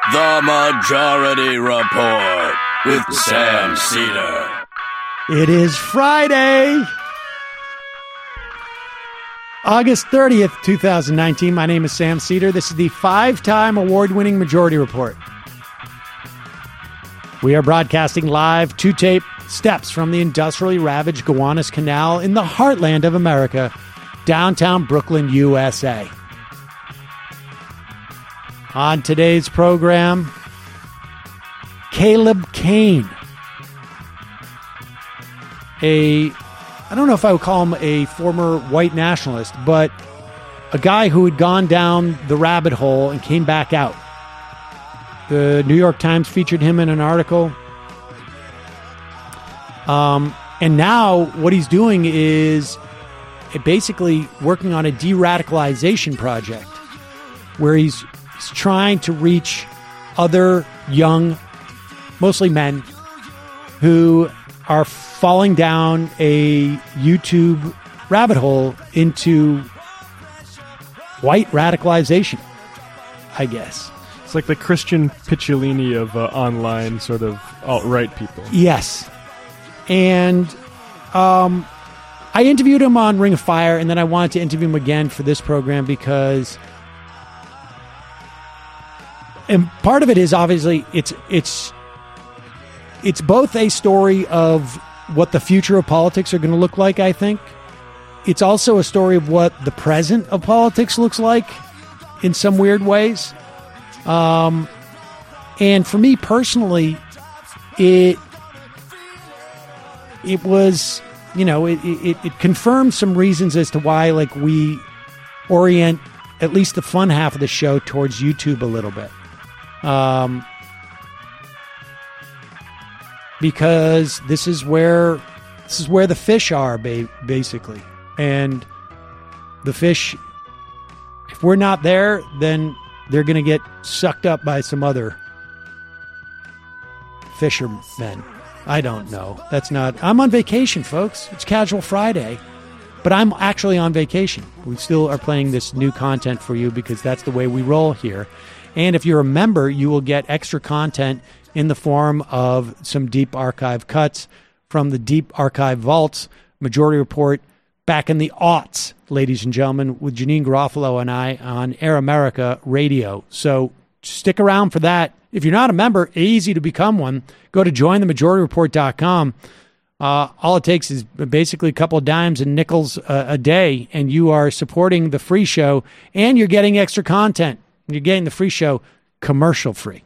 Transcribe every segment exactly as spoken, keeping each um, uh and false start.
The Majority Report with Sam Seder. It is Friday, August thirtieth, twenty nineteen. My name is Sam Seder. This is the five-time award-winning Majority Report. We are broadcasting live two-tape steps from the industrially ravaged Gowanus Canal in the heartland of America, downtown Brooklyn, U S A. On today's program, Caleb Cain. A, I don't know if I would call him a former white nationalist, but a guy who had gone down the rabbit hole and came back out. The New York Times featured him in an article. Um, and now what he's doing is basically working on a de-radicalization project where he's, he's trying to reach other young, mostly men, who are falling down a YouTube rabbit hole into white radicalization, I guess. It's like the Christian Picciolini of uh, online sort of alt-right people. Yes. And um, I interviewed him on Ring of Fire, and then I wanted to interview him again for this program because... And part of it is obviously it's it's it's both a story of what the future of politics are going to look like, I think. It's also a story of what the present of politics looks like in some weird ways. Um, and for me personally, it it was, you know, it, it, it confirmed some reasons as to why, like, we orient at least the fun half of the show towards YouTube a little bit. Um, because this is where this is where the fish are, ba- basically, and the fish. If we're not there, then they're going to get sucked up by some other fishermen. I don't know. That's not. I'm on vacation, folks. It's Casual Friday, but I'm actually on vacation. We still are playing this new content for you because that's the way we roll here. And if you're a member, you will get extra content in the form of some deep archive cuts from the deep archive vaults. Majority Report back in the aughts, ladies and gentlemen, with Janine Garofalo and I on Air America Radio. So stick around for that. If you're not a member, easy to become one. Go to join the majority report dot com. Uh, all it takes is basically a couple of dimes and nickels a, a day, and you are supporting the free show, and you're getting extra content. You're getting the free show commercial free.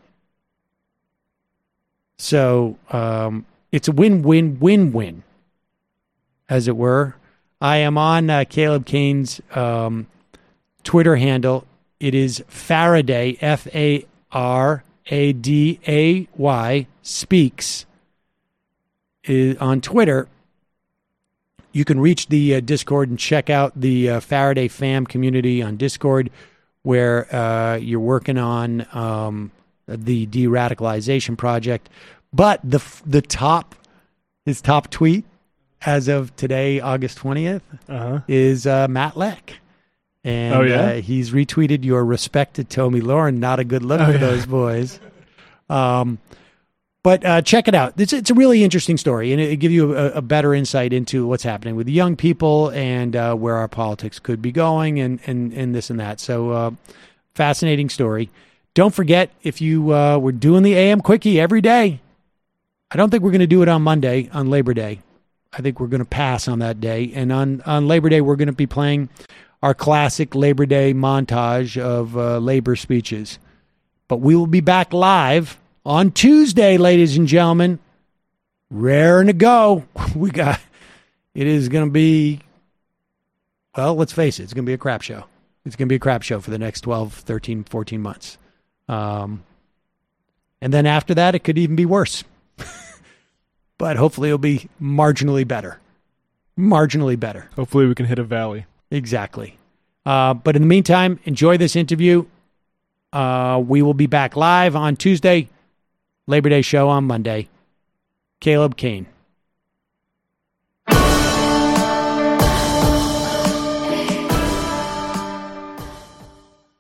So um, it's a win-win-win-win, as it were. I am on uh, Caleb Cain's um, Twitter handle. It is Faraday, F A R A D A Y, Speaks, is on Twitter. You can reach the uh, Discord and check out the uh, Faraday fam community on Discord, where uh, you're working on um, the de-radicalization project. But the the top, his top tweet as of today, August twentieth, uh-huh. is uh, Matt Leck. And oh, yeah? uh, he's retweeted your respect to Tomi Lahren. Not a good look oh, for yeah. those boys. Um, but uh, check it out. It's, it's a really interesting story, and it, it gives you a, a better insight into what's happening with the young people and uh, where our politics could be going and, and, and this and that. So uh, fascinating story. Don't forget, if you uh, were doing the A M Quickie every day, I don't think we're going to do it on Monday, on Labor Day. I think we're going to pass on that day. And on, on Labor Day, we're going to be playing our classic Labor Day montage of uh, labor speeches. But we will be back live on Tuesday, ladies and gentlemen. Raring to go. We got, it is going to be, well, let's face it, it's going to be a crap show. It's going to be a crap show for the next twelve, thirteen, fourteen months. Um, and then after that, it could even be worse. But hopefully it'll be marginally better. Marginally better. Hopefully we can hit a valley. Exactly. Uh, but in the meantime, enjoy this interview. Uh, we will be back live on Tuesday. Labor Day show on Monday. Caleb Cain.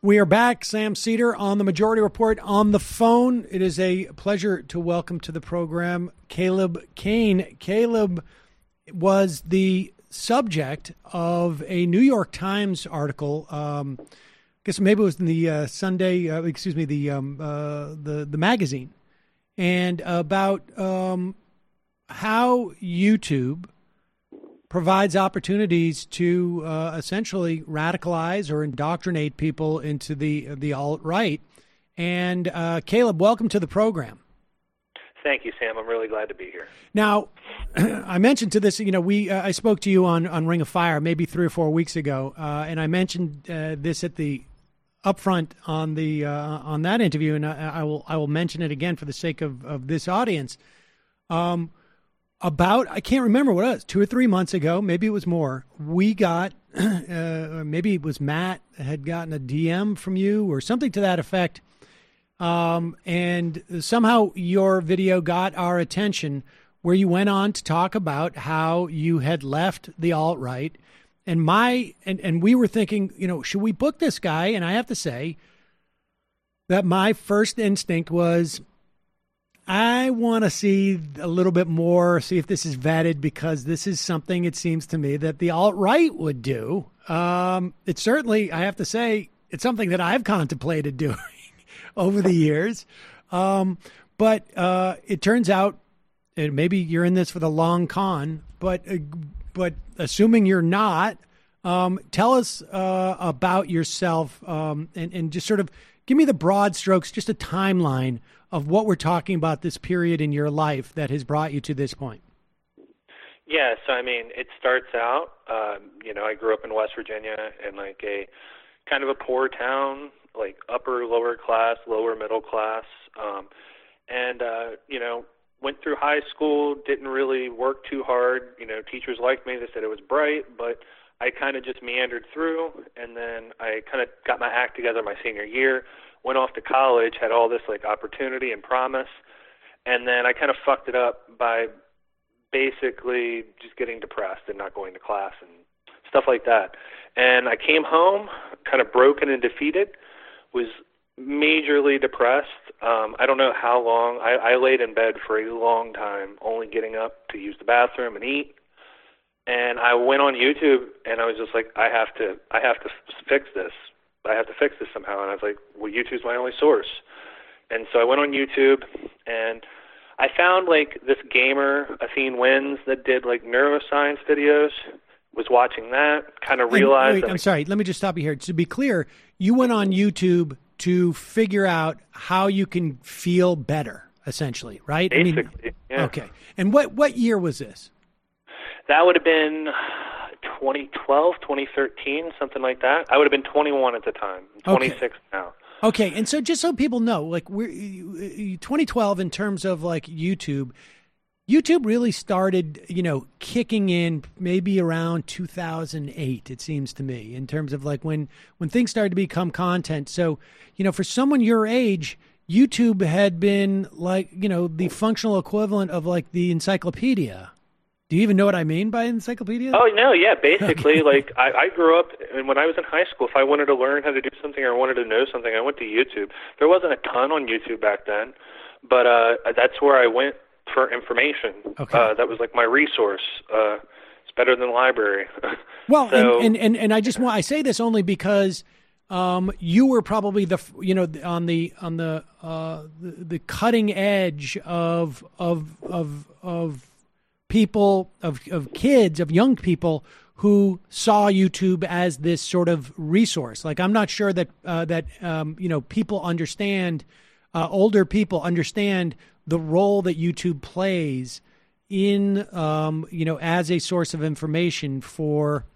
We are back. Sam Seder on the Majority Report on the phone. It is a pleasure to welcome to the program Caleb Cain. Caleb was the subject of a New York Times article. Um, I guess maybe it was in the uh, Sunday, uh, excuse me, the um, uh, the the magazine, and about um, how YouTube provides opportunities to uh, essentially radicalize or indoctrinate people into the the alt-right. And uh, Caleb, welcome to the program. Thank you, Sam. I'm really glad to be here. Now, I mentioned to this, you know, we uh, I spoke to you on, on Ring of Fire maybe three or four weeks ago, uh, and I mentioned uh, this at the upfront on the uh, on that interview, and I, I will I will mention it again for the sake of, of this audience. Um, About, I can't remember what it was, two or three months ago, maybe it was more, we got, uh, maybe it was Matt had gotten a D M from you or something to that effect. Um, and somehow your video got our attention where you went on to talk about how you had left the alt-right. And my, and, and we were thinking, you know, should we book this guy? And I have to say that my first instinct was, I want to see a little bit more, see if this is vetted, because this is something, it seems to me, that the alt-right would do. Um, it's certainly, I have to say, it's something that I've contemplated doing over the years. Um, but uh, it turns out, and maybe you're in this for the long con, but uh, but assuming you're not, um, tell us uh, about yourself um, and, and just sort of give me the broad strokes, just a timeline of what we're talking about, this period in your life that has brought you to this point. Yeah, so I mean, it starts out, um, you know, I grew up in West Virginia in like a kind of a poor town, like upper, lower class, lower middle class, um, and, uh, you know, went through high school, didn't really work too hard. You know, teachers liked me, they said it was bright, but I kind of just meandered through, and then I kind of got my act together my senior year, went off to college, had all this like opportunity and promise, and then I kind of fucked it up by basically just getting depressed and not going to class and stuff like that. And I came home kind of broken and defeated, was majorly depressed. Um, I don't know how long. I, I laid in bed for a long time, only getting up to use the bathroom and eat. And I went on YouTube, and I was just like, I have to, I have to fix this. I have to fix this somehow. And I was like, well, YouTube's my only source. And so I went on YouTube, and I found like this gamer, Athene Wins, that did like neuroscience videos, was watching that, kind of realized. Wait, that I'm sorry, let me just stop you here. To be clear, you went on YouTube to figure out how you can feel better, essentially, right? Basically, I mean, yeah. Okay. And what, what year was this? That would have been twenty twelve, twenty thirteen, something like that. I would have been twenty-one at the time. I'm twenty-six okay. now. Okay, and so just so people know, like we're twenty twelve in terms of like YouTube, YouTube really started, you know, kicking in maybe around two thousand eight, it seems to me, in terms of like when when things started to become content. So, you know, for someone your age, YouTube had been like, you know, the functional equivalent of like the encyclopedia. Do you even know what I mean by encyclopedia? Oh, no, yeah. Basically, like, I, I grew up, and when I was in high school, if I wanted to learn how to do something or wanted to know something, I went to YouTube. There wasn't a ton on YouTube back then, but uh, that's where I went for information. Okay. Uh, that was, like, my resource. Uh, it's better than the library. Well, so, and, and, and, and I just want, I say this only because um, you were probably the, you know, on the, on the, uh, the, the cutting edge of, of, of, of, people, of, of kids, of young people who saw YouTube as this sort of resource. Like, I'm not sure that, uh, that um, you know, people understand, uh, older people understand the role that YouTube plays in, um, you know, as a source of information for,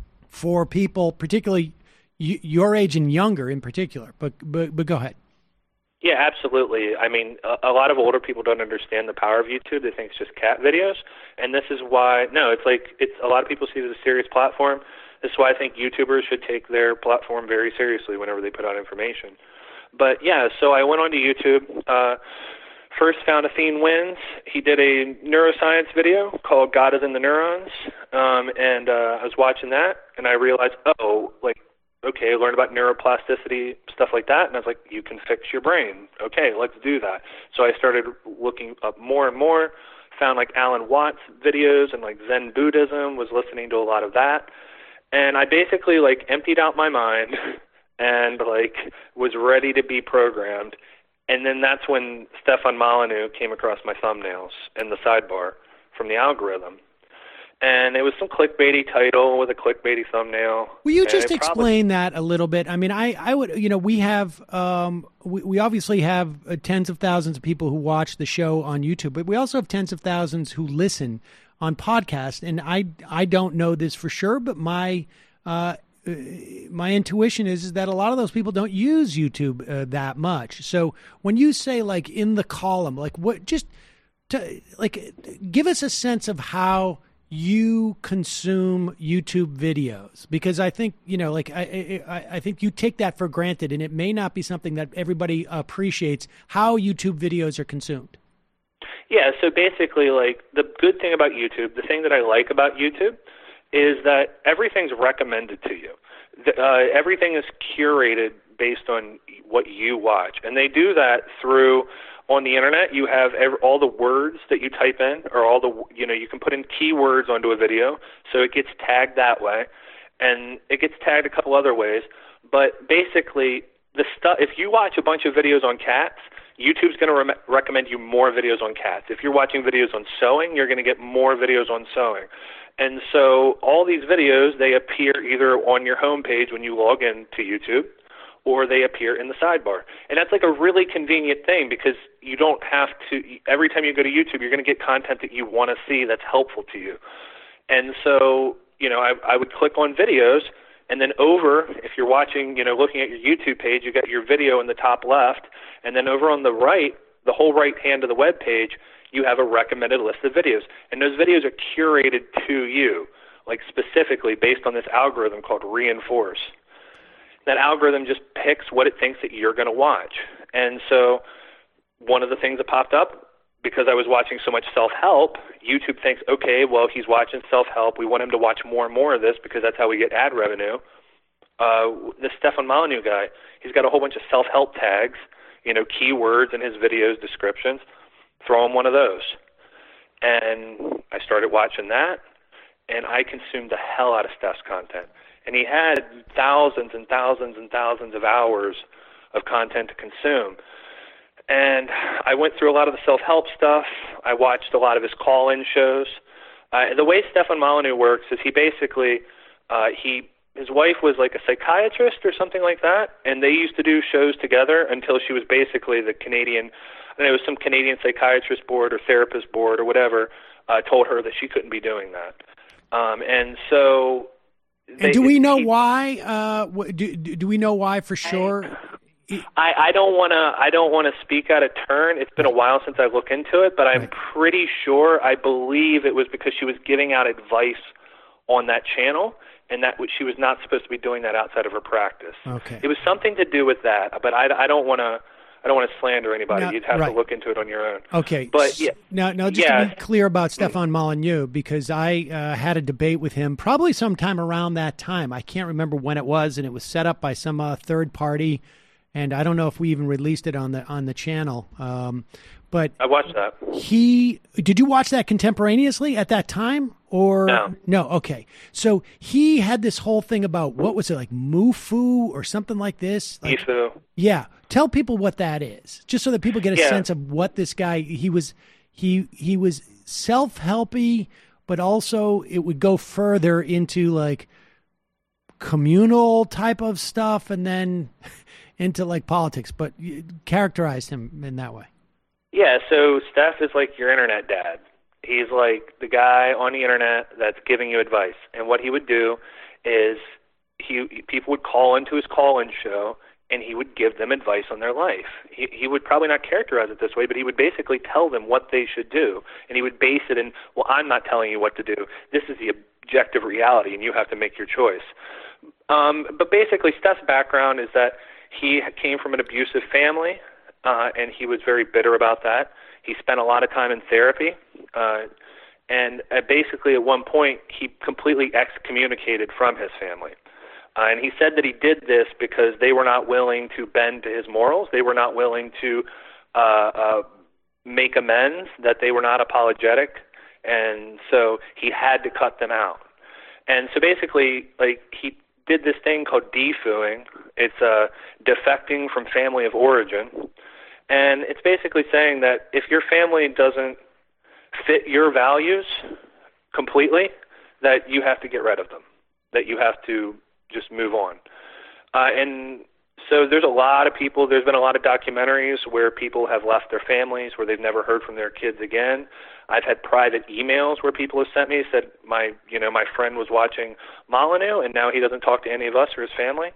for people, particularly y- your age and younger in particular. But, but, but go ahead. Yeah, absolutely. I mean, a, a lot of older people don't understand the power of YouTube. They think it's just cat videos. And this is why, no, it's like, it's a lot of people see it as a serious platform. This is why I think YouTubers should take their platform very seriously whenever they put out information. But yeah, so I went onto YouTube, uh, first found Athene Wins. He did a neuroscience video called God is in the Neurons. Um, and uh, I was watching that, and I realized, oh, like, okay, learned about neuroplasticity, stuff like that, and I was like, you can fix your brain. Okay, let's do that. So I started looking up more and more, found like Alan Watts videos and like Zen Buddhism, was listening to a lot of that. And I basically like emptied out my mind and like was ready to be programmed. And then that's when Stefan Molyneux came across my thumbnails in the sidebar from the algorithm. And it was some clickbaity title with a clickbaity thumbnail. Will you just probably... explain that a little bit? I mean, I, I would, you know, we have, um, we, we obviously have uh, tens of thousands of people who watch the show on YouTube, but we also have tens of thousands who listen on podcast. And I, I don't know this for sure, but my, uh, my intuition is, is that a lot of those people don't use YouTube uh, that much. So when you say like in the column, like what, just to, like, give us a sense of how you consume YouTube videos, because I think, you know, like I, I, I think you take that for granted, and it may not be something that everybody appreciates how YouTube videos are consumed. Yeah. So basically, like the good thing about YouTube, the thing that I like about YouTube is that everything's recommended to you. The, uh, everything is curated based on what you watch, and they do that through. On the internet, you have every, all the words that you type in, or all the, you know, you can put in keywords onto a video, so it gets tagged that way, and it gets tagged a couple other ways. But basically, the stuff. If you watch a bunch of videos on cats, YouTube's going to re- recommend you more videos on cats. If you're watching videos on sewing, you're going to get more videos on sewing. And so all these videos, they appear either on your homepage when you log in to YouTube, or they appear in the sidebar. And that's like a really convenient thing, because you don't have to, every time you go to YouTube, you're going to get content that you want to see that's helpful to you. And so, you know, I, I would click on videos, and then over, if you're watching, you know, looking at your YouTube page, you got your video in the top left, and then over on the right, the whole right hand of the web page, you have a recommended list of videos. And those videos are curated to you, like specifically based on this algorithm called Reinforce. That algorithm just picks what it thinks that you're going to watch. And so one of the things that popped up, because I was watching so much self-help, YouTube thinks, okay, well, he's watching self-help. We want him to watch more and more of this because that's how we get ad revenue. Uh, the Stefan Molyneux guy, he's got a whole bunch of self-help tags, you know, keywords in his videos, descriptions. Throw him one of those. And I started watching that, and I consumed the hell out of Steph's content. And he had thousands and thousands and thousands of hours of content to consume. And I went through a lot of the self-help stuff. I watched a lot of his call-in shows. Uh, the way Stefan Molyneux works is he basically, uh, he his wife was like a psychiatrist or something like that, and they used to do shows together until she was basically the Canadian, and it was some Canadian psychiatrist board or therapist board or whatever, uh, told her that she couldn't be doing that. Um, and so... They, and do we know he, why? Uh, do do we know why for sure? I, I don't want to. I don't want to speak out of turn. It's been a while since I looked into it, but I'm right. pretty sure. I believe it was because she was giving out advice on that channel, and that she was not supposed to be doing that outside of her practice. Okay. It was something to do with that, but I, I don't want to. I don't want to slander anybody. Now, You'd have right. to look into it on your own. Okay. But yeah. Now, now just yeah. to be clear about Stefan Molyneux, because I uh, had a debate with him probably sometime around that time. I can't remember when it was, and it was set up by some uh, third party, and I don't know if we even released it on the on the channel. Um, but I watched that. He did you watch that contemporaneously at that time? Or no. no, okay. So he had this whole thing about, what was it, like Mufu or something like this? Like, Mufu. Yeah. Tell people what that is, just so that people get a yeah. sense of what this guy, he was he he was self-helpy, but also it would go further into like communal type of stuff and then into like politics, but you characterized him in that way. Yeah, so Steph is like your internet dad. He's like the guy on the internet that's giving you advice. And what he would do is he people would call into his call-in show, and he would give them advice on their life. He he would probably not characterize it this way, but he would basically tell them what they should do. And he would base it in, well, I'm not telling you what to do. This is the objective reality, and you have to make your choice. Um, but basically, Steph's background is that he came from an abusive family, uh, and he was very bitter about that. He spent a lot of time in therapy, uh, and uh, basically at one point he completely excommunicated from his family. Uh, and he said that he did this because they were not willing to bend to his morals. They were not willing to uh, uh, make amends, that they were not apologetic. And so he had to cut them out. And so basically, like, he did this thing called defooing. It's uh, defecting from family of origin. And it's basically saying that if your family doesn't fit your values completely, that you have to get rid of them, that you have to just move on. Uh, and so there's a lot of people, there's been a lot of documentaries where people have left their families, where they've never heard from their kids again. I've had private emails where people have sent me, said my, you know, my friend was watching Molyneux and now he doesn't talk to any of us or his family.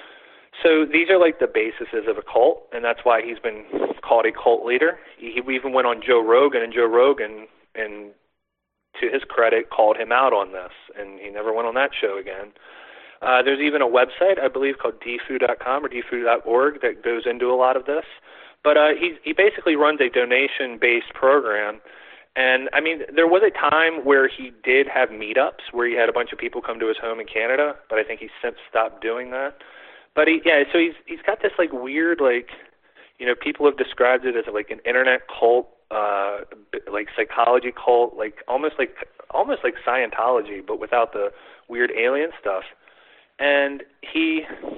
So these are like the bases of a cult, and that's why he's been called a cult leader. He, he even went on Joe Rogan, and Joe Rogan, and to his credit, called him out on this, and he never went on that show again. Uh, there's even a website, I believe, called defoo dot com or defoo dot org that goes into a lot of this. But uh, he, he basically runs a donation-based program. And, I mean, there was a time where he did have meetups where he had a bunch of people come to his home in Canada, but I think he's since stopped doing that. But, he, yeah, so he's he's got this, like, weird, like, you know, people have described it as, like, an internet cult, uh, like, psychology cult, like, almost like almost like Scientology, but without the weird alien stuff. And he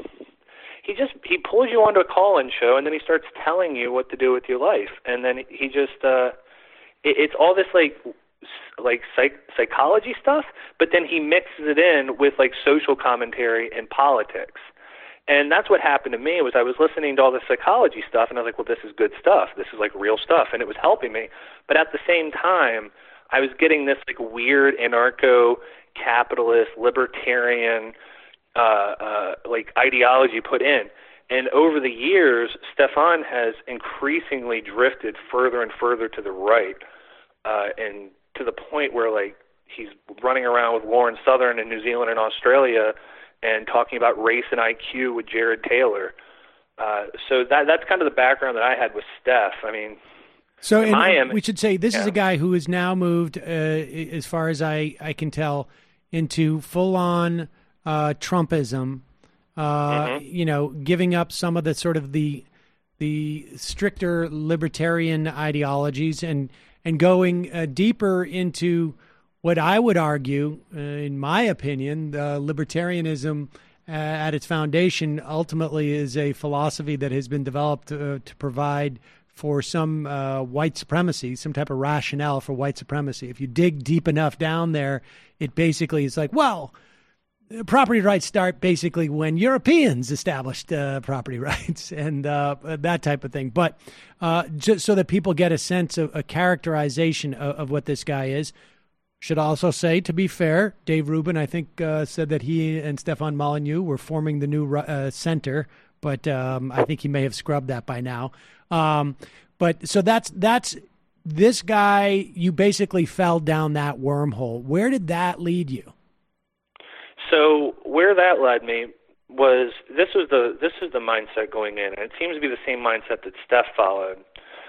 he just he pulls you onto a call-in show, and then he starts telling you what to do with your life. And then he just uh, it, it's all this like like psych, psychology stuff, but then he mixes it in with like social commentary and politics. And that's what happened to me. Was I was listening to all the psychology stuff, and I was like, well, this is good stuff. This is like real stuff, and it was helping me. But at the same time, I was getting this like weird anarcho-capitalist, libertarian Uh, uh, like ideology put in. And over the years, Stefan has increasingly drifted further and further to the right, uh, and to the point where like he's running around with Lauren Southern in New Zealand and Australia and talking about race and I Q with Jared Taylor. Uh, so that that's kind of the background that I had with Steph. I mean, so and I am, we should say this yeah. is a guy who has now moved, uh, as far as I, I can tell, into full-on Uh, Trumpism, uh, mm-hmm. you know, giving up some of the sort of the the stricter libertarian ideologies and and going uh, deeper into what I would argue, uh, in my opinion, uh, libertarianism uh, at its foundation ultimately is a philosophy that has been developed uh, to provide for some uh, white supremacy, some type of rationale for white supremacy. If you dig deep enough down there, it basically is like, well, property rights start basically when Europeans established uh, property rights and uh, that type of thing. But uh, just so that people get a sense of a characterization of, of what this guy is, should also say, to be fair, Dave Rubin, I think, uh, said that he and Stefan Molyneux were forming the new uh, center, but um, I think he may have scrubbed that by now. Um, but so that's that's this guy. You basically fell down that wormhole. Where did that lead you? So where that led me was this was the this is the mindset going in, and it seems to be the same mindset that Steph followed.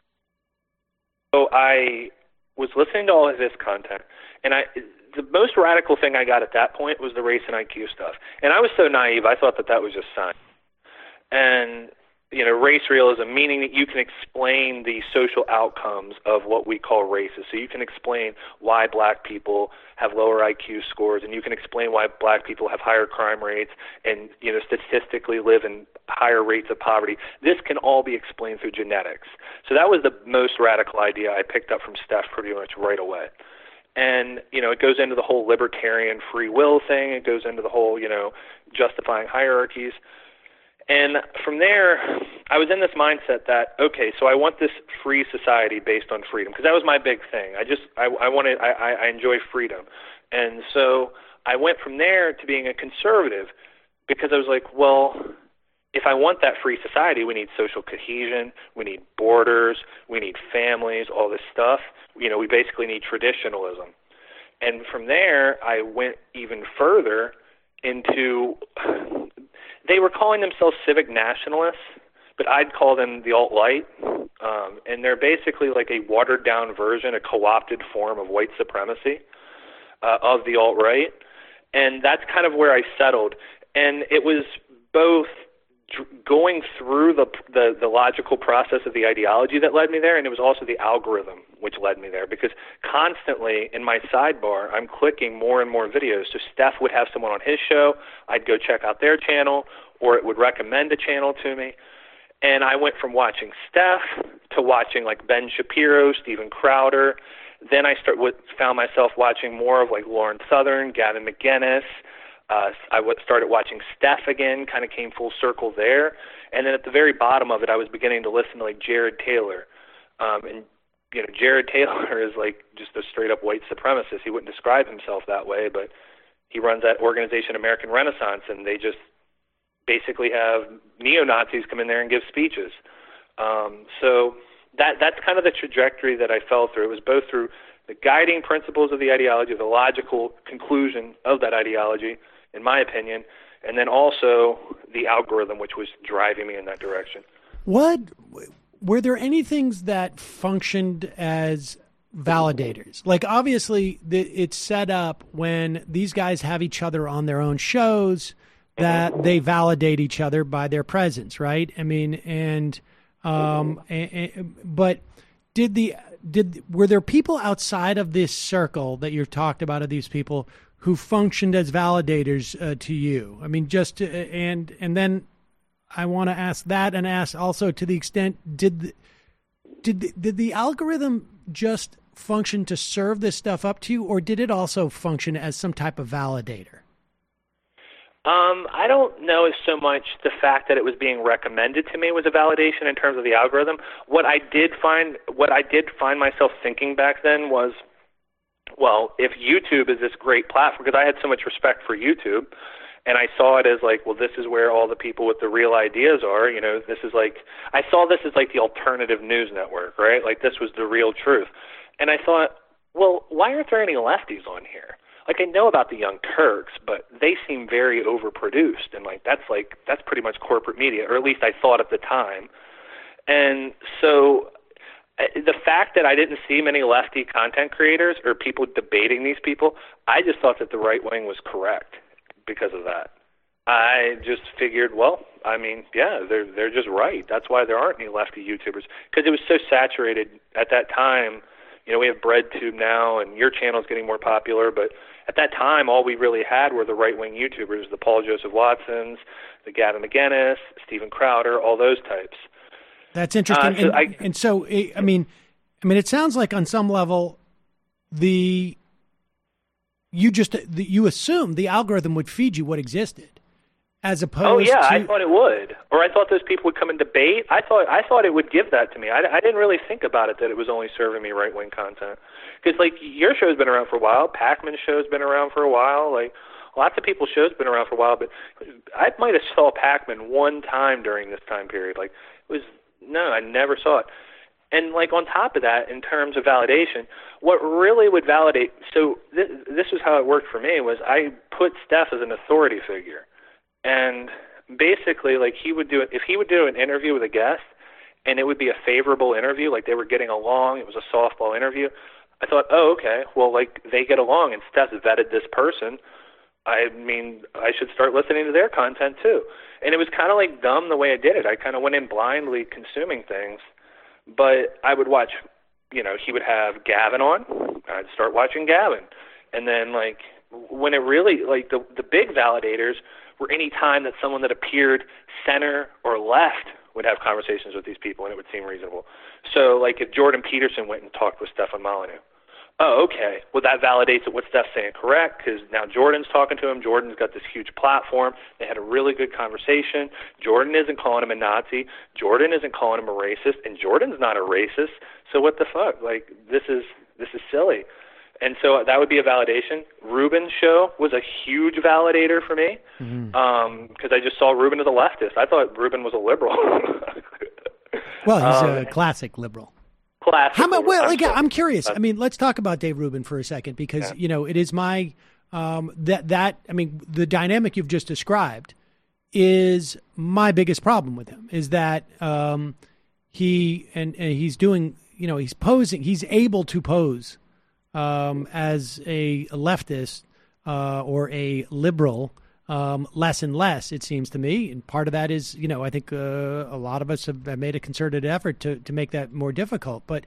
So I was listening to all of his content, and I the most radical thing I got at that point was the race and I Q stuff. And I was so naive, I thought that that was just science. And you know, race realism, meaning that you can explain the social outcomes of what we call races. So you can explain why black people have lower I Q scores, and you can explain why black people have higher crime rates and, you know, statistically live in higher rates of poverty. This can all be explained through genetics. So that was the most radical idea I picked up from Steph pretty much right away. And, you know, it goes into the whole libertarian free will thing. It goes into the whole, you know, justifying hierarchies. And from there, I was in this mindset that, okay, so I want this free society based on freedom, because that was my big thing. I just, I, I wanted, I, I enjoy freedom. And so I went from there to being a conservative, because I was like, well, if I want that free society, we need social cohesion, we need borders, we need families, all this stuff. You know, we basically need traditionalism. And from there, I went even further into... They were calling themselves civic nationalists, but I'd call them the alt-right, um, and they're basically like a watered-down version, a co-opted form of white supremacy uh, of the alt-right, and that's kind of where I settled. And it was both going through the, the the logical process of the ideology that led me there, and it was also the algorithm which led me there, because constantly in my sidebar I'm clicking more and more videos. So Steph would have someone on his show, I'd go check out their channel, or it would recommend a channel to me, and I went from watching Steph to watching like Ben Shapiro, Steven Crowder. Then I start found myself watching more of like Lauren Southern, Gavin McInnes. Uh, I w- started watching Steph again, kind of came full circle there. And then at the very bottom of it, I was beginning to listen to like Jared Taylor. Um, and, you know, Jared Taylor is like just a straight up white supremacist. He wouldn't describe himself that way, but he runs that organization American Renaissance, and they just basically have neo-Nazis come in there and give speeches. Um, so that that's kind of the trajectory that I fell through. It was both through the guiding principles of the ideology, the logical conclusion of that ideology, in my opinion, and then also the algorithm which was driving me in that direction. What were there any things that functioned as validators? Like, obviously, the, it's set up when these guys have each other on their own shows that mm-hmm. they validate each other by their presence, right? I mean, and um, and, and, but did the did were there people outside of this circle that you've talked about, of these people who functioned as validators uh, to you? I mean, just to, and and then I want to ask that, and ask also, to the extent, did the, did the, did the algorithm just function to serve this stuff up to you, or did it also function as some type of validator? Um, I don't know if so much the fact that it was being recommended to me was a validation in terms of the algorithm. What I did find, what I did find myself thinking back then was, well, if YouTube is this great platform, because I had so much respect for YouTube, and I saw it as like, well, this is where all the people with the real ideas are. You know, this is like, I saw this as like the alternative news network, right? Like, this was the real truth. And I thought, well, why aren't there any lefties on here? Like, I know about the Young Turks, but they seem very overproduced, and like that's like that's pretty much corporate media, or at least I thought at the time. And so the fact that I didn't see many lefty content creators or people debating these people, I just thought that the right wing was correct because of that. I just figured, well, I mean, yeah, they're they're just right. That's why there aren't any lefty YouTubers, because it was so saturated at that time. You know, we have BreadTube now, and your channel is getting more popular, but at that time, all we really had were the right-wing YouTubers, the Paul Joseph Watsons, the Gavin McInnes, Steven Crowder, all those types. That's interesting. Uh, so and, I, and so, I mean, I mean, it sounds like on some level, the you just the, you assumed the algorithm would feed you what existed, as opposed. Oh yeah, to, I thought it would, or I thought those people would come and debate. I thought I thought it would give that to me. I, I didn't really think about it that it was only serving me right-wing content. Because, like, your show's been around for a while. Pac-Man's show's been around for a while. Like, lots of people's show's been around for a while. But I might have saw Pac-Man one time during this time period. Like, it was, no, I never saw it. And, like, on top of that, in terms of validation, what really would validate, so th- this is how it worked for me, was I put Steph as an authority figure. And basically, like, he would do it, if he would do an interview with a guest, and it would be a favorable interview, like they were getting along, it was a softball interview, I thought, oh, okay, well, like, they get along, and Steph vetted this person. I mean, I should start listening to their content, too. And it was kind of, like, dumb the way I did it. I kind of went in blindly consuming things. But I would watch, you know, he would have Gavin on. I'd start watching Gavin. And then, like, when it really, like, the, the big validators were any time that someone that appeared center or left would have conversations with these people, and it would seem reasonable. So, like, if Jordan Peterson went and talked with Stefan Molyneux, oh, okay, well, that validates that what Steph's saying correct, because now Jordan's talking to him. Jordan's got this huge platform. They had a really good conversation. Jordan isn't calling him a Nazi. Jordan isn't calling him a racist, and Jordan's not a racist. So what the fuck? Like, this is this is silly. And so that would be a validation. Ruben's show was a huge validator for me, because mm-hmm. um, I just saw Ruben as a leftist. I thought Ruben was a liberal. Well, he's um, a classic liberal. Classic. How about, well, I'm like, so, I'm curious. I mean, let's talk about Dave Rubin for a second, because, yeah. you know, it is my, um, that, that, I mean, the dynamic you've just described is my biggest problem with him, is that um, he, and, and he's doing, you know, he's posing, he's able to pose um, as a leftist uh, or a liberal um, less and less, it seems to me. And part of that is, you know, I think uh, a lot of us have made a concerted effort to, to make that more difficult. But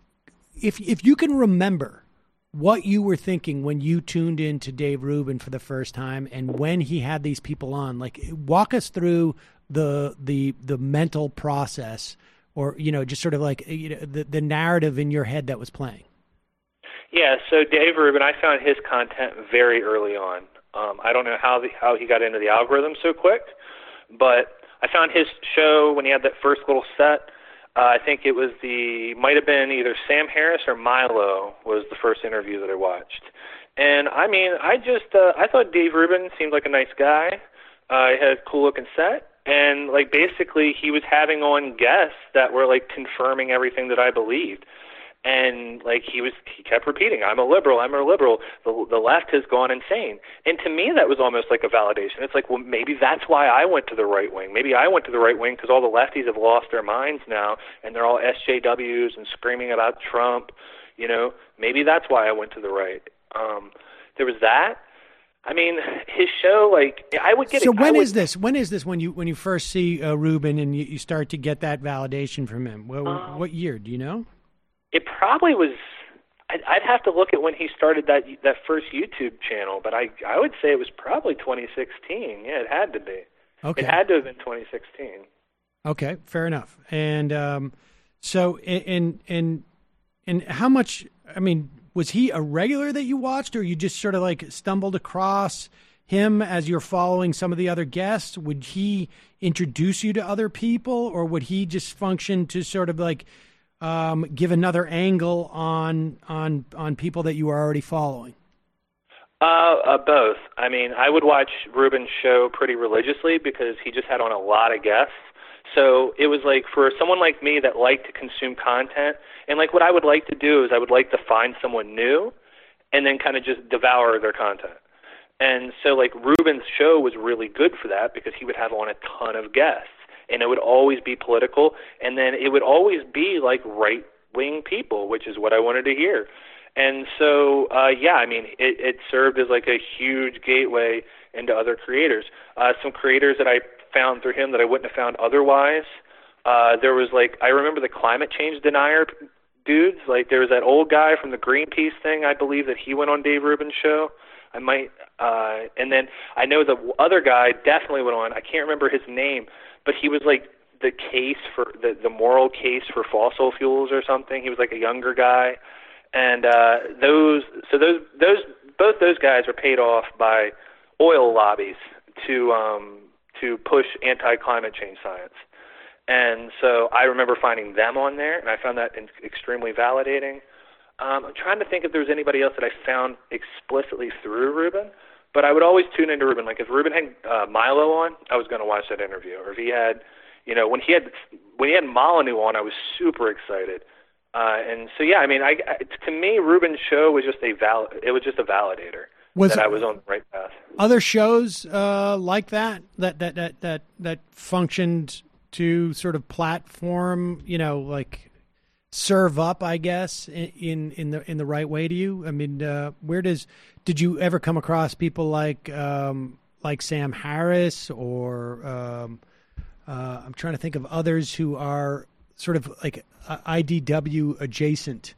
if if you can remember what you were thinking when you tuned in to Dave Rubin for the first time and when he had these people on, like walk us through the the the mental process, or, you know, just sort of like, you know, the, the narrative in your head that was playing. Yeah, so Dave Rubin, I found his content very early on. Um, I don't know how the, how he got into the algorithm so quick, but I found his show when he had that first little set. Uh, I think it was the, might have been either Sam Harris or Milo was the first interview that I watched. And I mean, I just, uh, I thought Dave Rubin seemed like a nice guy. Uh, he had a cool looking set. And like basically he was having on guests that were like confirming everything that I believed. And like he was, he kept repeating, I'm a liberal, I'm a liberal. The, the left has gone insane. And to me, that was almost like a validation. It's like, well, maybe that's why I went to the right wing. Maybe I went to the right wing because all the lefties have lost their minds now, and they're all S J Ws and screaming about Trump. You know, maybe that's why I went to the right. Um, there was that. I mean, his show, like, I would get. So it, when would, is this? When is this? When you when you first see uh, Rubin and you, you start to get that validation from him? Well, um, what year? Do you know? It probably was. I'd, I'd have to look at when he started that that first YouTube channel, but I I would say it was probably twenty sixteen. Yeah, it had to be. Okay. It had to have been twenty sixteen. Okay, fair enough. And um, so and and and how much? I mean, was he a regular that you watched, or you just sort of like stumbled across him as you're following some of the other guests? Would he introduce you to other people, or would he just function to sort of like um, give another angle on on on people that you were already following? Uh, uh, both. I mean, I would watch Rubin's show pretty religiously because he just had on a lot of guests. So it was like for someone like me that liked to consume content, and like what I would like to do is I would like to find someone new and then kind of just devour their content. And so like Rubin's show was really good for that because he would have on a ton of guests, and it would always be political, and then it would always be like right-wing people, which is what I wanted to hear. And so, uh, yeah, I mean, it, it served as like a huge gateway into other creators. Uh, some creators that I found through him that I wouldn't have found otherwise. Uh, there was like, I remember the climate change denier dudes. Like there was that old guy from the Greenpeace thing, I believe that he went on Dave Rubin's show. I might, uh, and then I know the other guy definitely went on, I can't remember his name, but he was like the case for, the, the moral case for fossil fuels or something. He was like a younger guy. And uh, those, so those, those, both those guys are paid off by oil lobbies to um, to push anti-climate change science. And so I remember finding them on there, and I found that in, extremely validating. Um, I'm trying to think if there was anybody else that I found explicitly through Rubin, but I would always tune into Rubin. Like if Rubin had uh, Milo on, I was going to watch that interview. Or if he had, you know, when he had when he had Molyneux on, I was super excited. Uh, and so, yeah, I mean, I, I, to me, Rubin's show was just a val- it was just a validator was that I was on the right path. Other shows uh, like that, that, that, that, that, that functioned to sort of platform, you know, like serve up, I guess, in, in the, in the right way to you. I mean, uh, where does, did you ever come across people like, um, like Sam Harris or, um, uh, I'm trying to think of others who are sort of like I D W adjacent.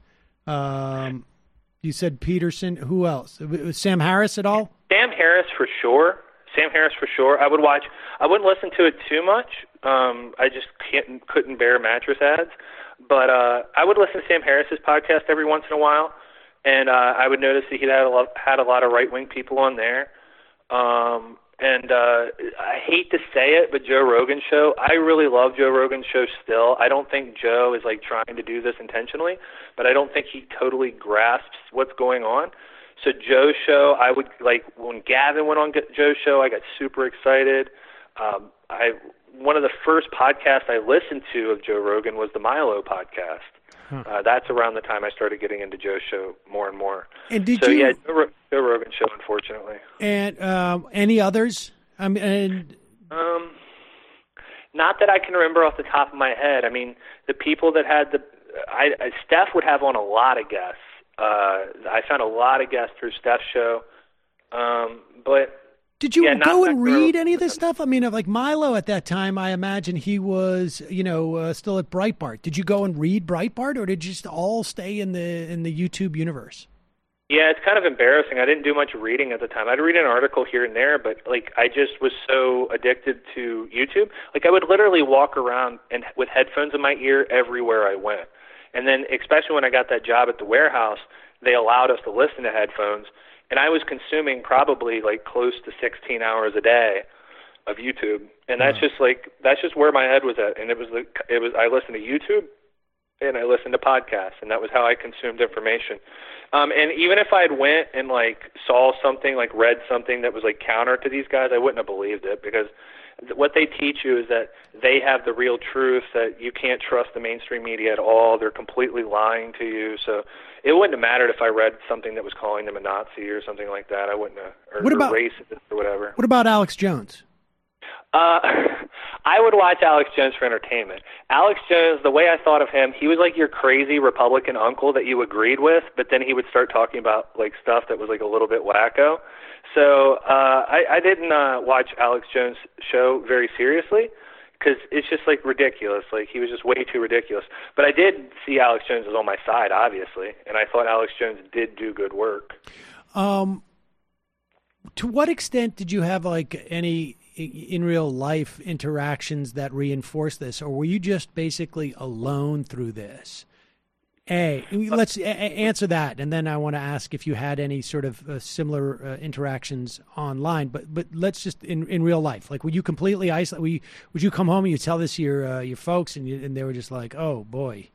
Um, you said Peterson. Who else? Was Sam Harris at all? Sam Harris for sure. Sam Harris for sure. I would watch. I wouldn't listen to it too much. Um, I just can't, couldn't bear mattress ads. But uh, I would listen to Sam Harris's podcast every once in a while, and uh, I would notice that he had a lot, had a lot of right wing people on there. Um, And uh, I hate to say it, but Joe Rogan's show, I really love Joe Rogan's show still. I don't think Joe is like trying to do this intentionally, but I don't think he totally grasps what's going on. So Joe's show, I would like when Gavin went on Joe's show, I got super excited. Um, I one of the first podcasts I listened to of Joe Rogan was the Milo podcast. Huh. Uh, that's around the time I started getting into Joe's show more and more. And did so, you? yeah, Joe, Joe Rogan's show, unfortunately. And um, any others? I mean, and... um, not that I can remember off the top of my head. I mean, the people that had the, I, I Steph would have on a lot of guests. Uh, I found a lot of guests through Steph's show, um, but Did you Yeah, go not and that girl. read any of this stuff? I mean, of like Milo at that time, I imagine he was, you know, uh, still at Breitbart. Did you go and read Breitbart, or did you just all stay in the in the YouTube universe? Yeah, it's kind of embarrassing. I didn't do much reading at the time. I'd read an article here and there, but like I just was so addicted to YouTube. Like I would literally walk around and with headphones in my ear everywhere I went. And then especially when I got that job at the warehouse, they allowed us to listen to headphones, and I was consuming probably like close to sixteen hours a day of YouTube. And that's Wow. just like that's just where my head was at. And it was like it was I listened to YouTube and I listened to podcasts, and that was how I consumed information. Um, and even if I had went and like saw something, like read something that was like counter to these guys, I wouldn't have believed it, because th- what they teach you is that they have the real truth, that you can't trust the mainstream media at all. They're completely lying to you. So it wouldn't have mattered if I read something that was calling them a Nazi or something like that. I wouldn't have, or, What about- or racist or whatever. What about Alex Jones? Uh, I would watch Alex Jones for entertainment. Alex Jones, the way I thought of him, he was like your crazy Republican uncle that you agreed with, but then he would start talking about like stuff that was like a little bit wacko. So uh, I, I didn't uh, watch Alex Jones' show very seriously, because it's just like ridiculous. Like he was just way too ridiculous. But I did see Alex Jones was on my side, obviously, and I thought Alex Jones did do good work. Um, to what extent did you have like any in real life interactions that reinforce this, or were you just basically alone through this? A, let's a- answer that, and then I want to ask if you had any sort of uh, similar uh, interactions online. But but let's just in, in real life, like were you completely isolated? Were you, would you come home and you tell this to your uh, your folks, and you, and they were just like, oh boy.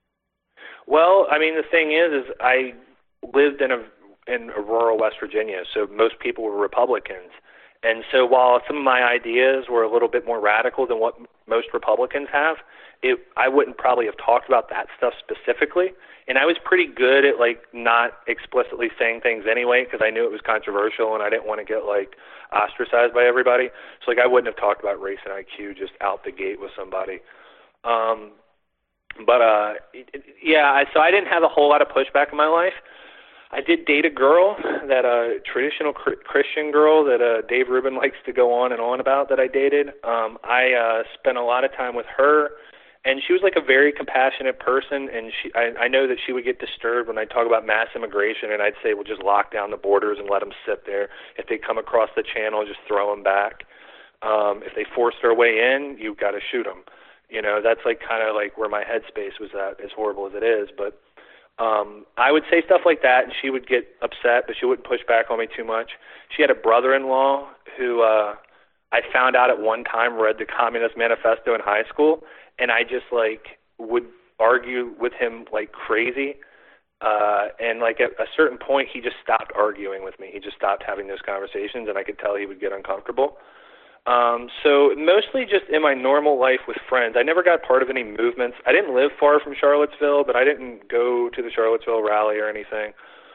Well, I mean, the thing is, is I lived in a in a rural West Virginia, so most people were Republicans. And so while some of my ideas were a little bit more radical than what most Republicans have, it, I wouldn't probably have talked about that stuff specifically. And I was pretty good at like not explicitly saying things anyway, because I knew it was controversial and I didn't want to get like ostracized by everybody. So like I wouldn't have talked about race and I Q just out the gate with somebody. Um, but uh, it, it, yeah, I, so I didn't have a whole lot of pushback in my life. I did date a girl, that uh, traditional cr- Christian girl that uh, Dave Rubin likes to go on and on about that I dated. Um, I uh, spent a lot of time with her, and she was like a very compassionate person, and she, I, I know that she would get disturbed when I talk about mass immigration, and I'd say, well, just lock down the borders and let them sit there. If they come across the channel, just throw them back. Um, if they force their way in, you've got to shoot them. You know, that's like kind of like where my headspace was at, as horrible as it is, but Um, I would say stuff like that, and she would get upset, but she wouldn't push back on me too much. She had a brother-in-law who uh, I found out at one time read the Communist Manifesto in high school, and I just like would argue with him like crazy. Uh, and like at a certain point, he just stopped arguing with me. He just stopped having those conversations, and I could tell he would get uncomfortable. Um, so mostly just in my normal life with friends. I never got part of any movements. I didn't live far from Charlottesville, but I didn't go to the Charlottesville rally or anything.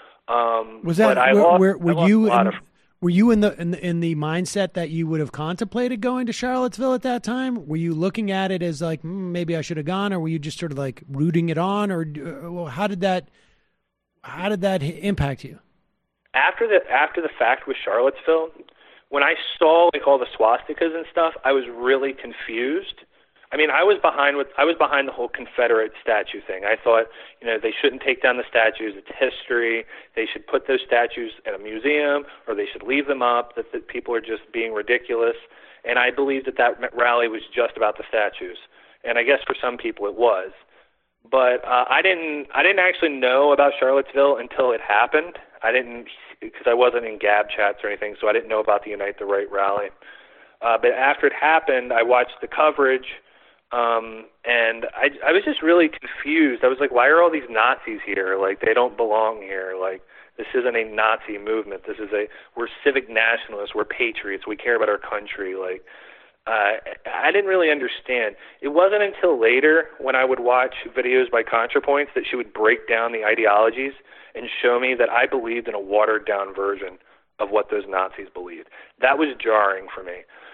Um, Was that but I were, lost, were, I were lost you a lot in, of, were you in the, in the in the mindset that you would have contemplated going to Charlottesville at that time? Were you looking at it as like mm, maybe I should have gone, or were you just sort of like rooting it on, or uh, well, how did that how did that impact you? after the after the fact with Charlottesville, when I saw like all the swastikas and stuff, I was really confused. I mean, I was behind with I was behind the whole Confederate statue thing. I thought, you know, they shouldn't take down the statues. It's history. They should put those statues in a museum, or they should leave them up. That, that people are just being ridiculous. And I believed that that rally was just about the statues. And I guess for some people it was. But uh, I didn't I didn't actually know about Charlottesville until it happened. I didn't, because I wasn't in Gab chats or anything, so I didn't know about the Unite the Right rally. Uh, but after it happened, I watched the coverage. Um, and I, I was just really confused. I was like, why are all these Nazis here? Like, they don't belong here. Like, this isn't a Nazi movement. This is a, we're civic nationalists. We're patriots. We care about our country. Like, uh, I didn't really understand. It wasn't until later when I would watch videos by ContraPoints that she would break down the ideologies and show me that I believed in a watered down version of what those Nazis believed. That was jarring for me.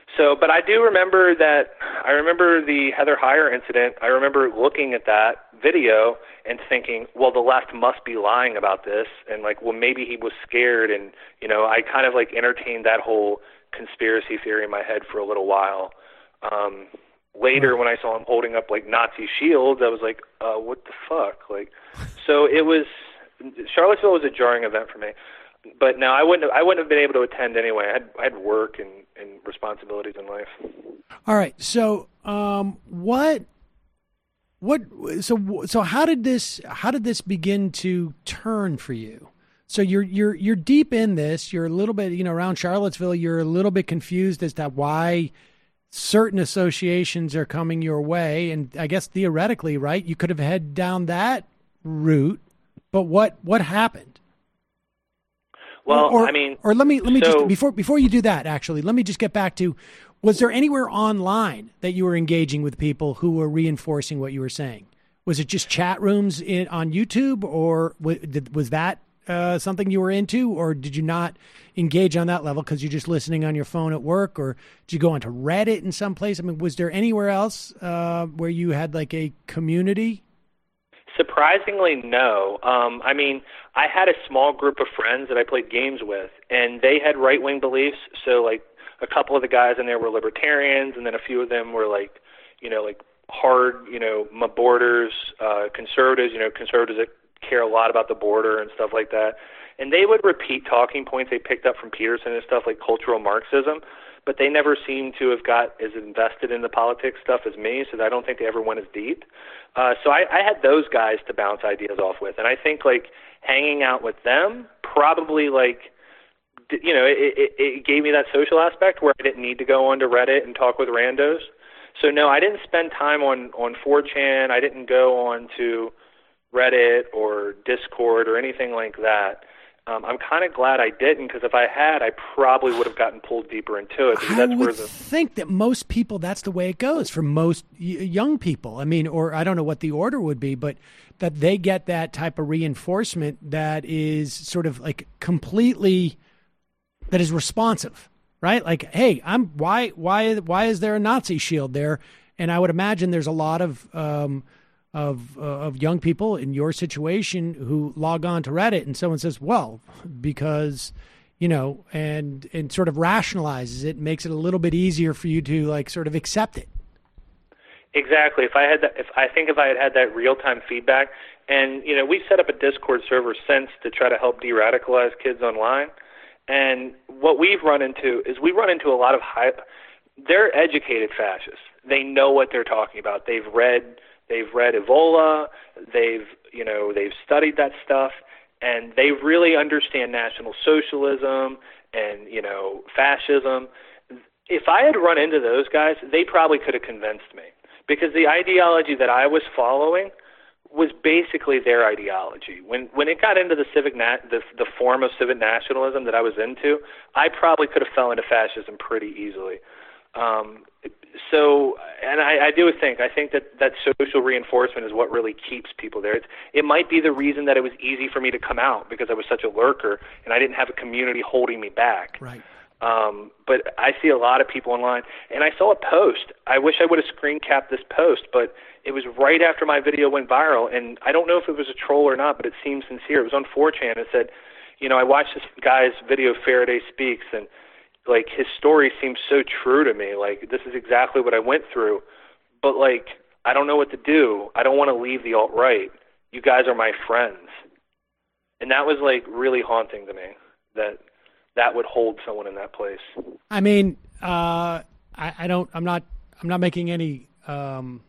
So, but I do remember that, I remember the Heather Heyer incident. I remember looking at that video and thinking, well, the left must be lying about this. And like, well, maybe he was scared. And, you know, I kind of like entertained that whole conspiracy theory in my head for a little while. Um, later, when I saw him holding up like Nazi shields, I was like, uh, what the fuck? Like, so it was, Charlottesville was a jarring event for me. But no, I wouldn't. Have, I wouldn't have been able to attend anyway. I had, I had work and, and responsibilities in life. All right. So, um, what, what? So, so how did this? How did this begin to turn for you? So you're you're you're deep in this. You're a little bit, you know, around Charlottesville. You're a little bit confused as to why certain associations are coming your way, and I guess theoretically, right? You could have headed down that route, but what what happened? Well, or, I mean, or let me let me so, just before before you do that. Actually, let me just get back to: was there anywhere online that you were engaging with people who were reinforcing what you were saying? Was it just chat rooms in, on YouTube, or w- did, was that uh, something you were into, or did you not engage on that level because you're just listening on your phone at work, or did you go onto Reddit in some place? I mean, was there anywhere else uh, where you had like a community? Surprisingly, no. Um, I mean, I had a small group of friends that I played games with, and they had right-wing beliefs. So, like, a couple of the guys in there were libertarians, and then a few of them were, like, you know, like hard, you know, my borders, uh, conservatives, you know, conservatives that care a lot about the border and stuff like that. And they would repeat talking points they picked up from Peterson and stuff like cultural Marxism, but they never seemed to have got as invested in the politics stuff as me, so I don't think they ever went as deep. Uh, so I, I had those guys to bounce ideas off with, and I think like hanging out with them probably like, you know, it, it, it gave me that social aspect where I didn't need to go onto Reddit and talk with randos. So no, I didn't spend time on on four chan. I didn't go on to Reddit or Discord or anything like that. Um, I'm kind of glad I didn't, because if I had, I probably would have gotten pulled deeper into it. I That's would where the... think that most people, that's the way it goes for most y- young people. I mean, or I don't know what the order would be, but that they get that type of reinforcement that is sort of like completely, that is responsive, right? Like, hey, I'm why why why is there a Nazi shield there? And I would imagine there's a lot of um, of uh, of young people in your situation who log on to Reddit and someone says, well, because, you know, and and sort of rationalizes it, makes it a little bit easier for you to like sort of accept it. Exactly. If I had that, if I think if I had had that real time feedback, and you know, we've set up a Discord server since to try to help de-radicalize kids online, and what we've run into is we run into a lot of high. They're educated fascists. They know what they're talking about. They've read. They've read Evola, they've, you know, they've studied that stuff, and they really understand National Socialism and, you know, fascism. If I had run into those guys, they probably could have convinced me, because the ideology that I was following was basically their ideology. When when it got into the civic nat- the, the form of civic nationalism that I was into, I probably could have fell into fascism pretty easily. Um, so, and I, I do think, I think that, that social reinforcement is what really keeps people there. It's, it might be the reason that it was easy for me to come out, because I was such a lurker and I didn't have a community holding me back. Right. Um, but I see a lot of people online, and I saw a post. I wish I would have screen capped this post, but it was right after my video went viral, and I don't know if it was a troll or not, but it seemed sincere. It was on four chan. It said, you know, I watched this guy's video, Faraday Speaks, and like his story seems so true to me. Like, this is exactly what I went through, but like, I don't know what to do. I don't want to leave the alt-right. You guys are my friends. And that was like really haunting to me, that that would hold someone in that place. I mean, uh, I, I don't, I'm not, I'm not making any, um,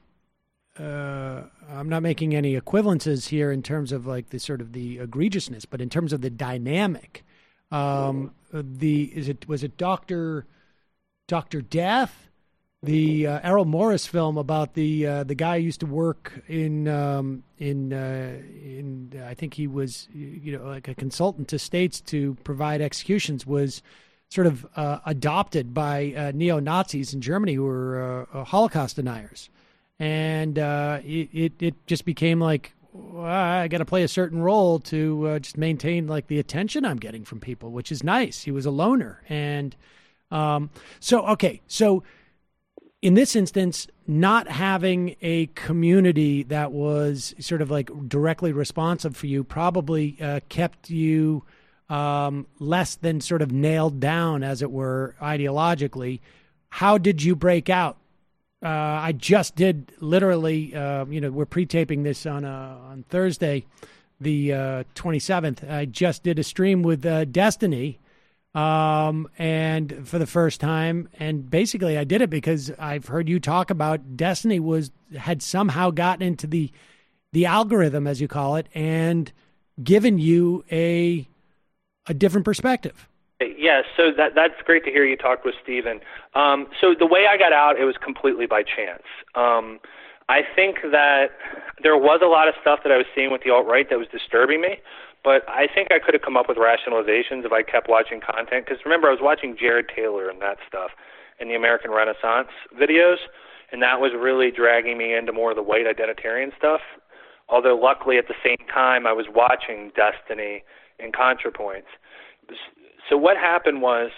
uh, I'm not making any equivalences here in terms of like the sort of the egregiousness, but in terms of the dynamic. Um, the is it was it Doctor Doctor Death, the uh, Errol Morris film about the uh, the guy who used to work in um, in uh, in I think he was you know like a consultant to states to provide executions, was sort of uh, adopted by uh, neo-Nazis in Germany who were uh, Holocaust deniers, and uh, it, it it just became like, well, I got to play a certain role to uh, just maintain like the attention I'm getting from people, which is nice. He was a loner, and Um, so, okay. So in this instance, not having a community that was sort of like directly responsive for you probably uh, kept you um, less than sort of nailed down, as it were, ideologically. How did you break out? Uh, I just did literally, uh, you know, we're pre-taping this on uh, on Thursday, the uh, twenty-seventh. I just did a stream with uh, Destiny, um, and for the first time, and basically I did it because I've heard you talk about Destiny was had somehow gotten into the the algorithm, as you call it, and given you a a different perspective. Yeah, so that that's great to hear you talk with Steven. Um, so the way I got out, it was completely by chance. Um, I think that there was a lot of stuff that I was seeing with the alt-right that was disturbing me, but I think I could have come up with rationalizations if I kept watching content. Because remember, I was watching Jared Taylor and that stuff and the American Renaissance videos, and that was really dragging me into more of the white identitarian stuff. Although luckily at the same time, I was watching Destiny and ContraPoints. So what happened was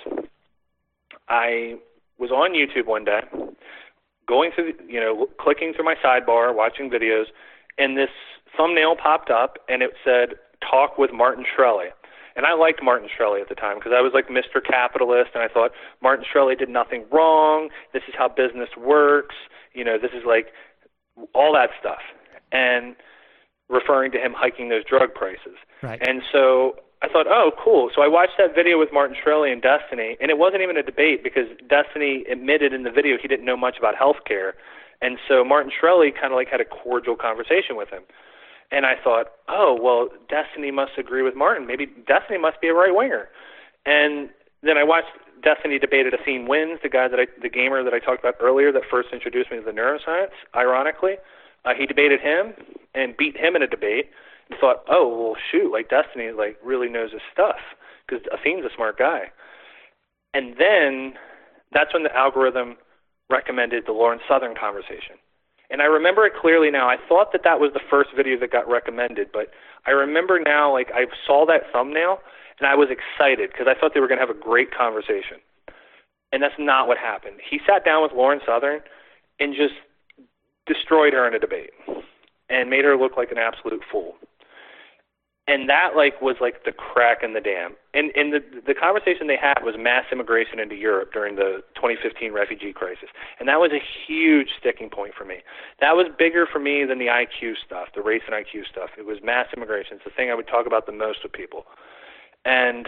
I was on YouTube one day, going through, you know, clicking through my sidebar, watching videos, and this thumbnail popped up, and it said, "Talk with Martin Shkreli." And I liked Martin Shkreli at the time because I was like Mister Capitalist, and I thought Martin Shkreli did nothing wrong. This is how business works. You know, this is like all that stuff. And referring to him hiking those drug prices. Right. And so I thought, oh, cool. So I watched that video with Martin Shkreli and Destiny, and it wasn't even a debate because Destiny admitted in the video he didn't know much about healthcare. And so Martin Shkreli kind of like had a cordial conversation with him. And I thought, oh, well, Destiny must agree with Martin. Maybe Destiny must be a right-winger. And then I watched Destiny debated Athene Wins, the guy that I, the gamer that I talked about earlier that first introduced me to the neuroscience, ironically. Uh, he debated him and beat him in a debate. And thought, oh, well, shoot, like Destiny like really knows his stuff because Athene's a smart guy. And then that's when the algorithm recommended the Lauren Southern conversation. And I remember it clearly now. I thought that that was the first video that got recommended, but I remember now, like I saw that thumbnail and I was excited because I thought they were going to have a great conversation. And that's not what happened. He sat down with Lauren Southern and just destroyed her in a debate and made her look like an absolute fool. And that like was like the crack in the dam. And, and the the conversation they had was mass immigration into Europe during the twenty fifteen refugee crisis. And that was a huge sticking point for me. That was bigger for me than the I Q stuff, the race and I Q stuff. It was mass immigration. It's the thing I would talk about the most with people. And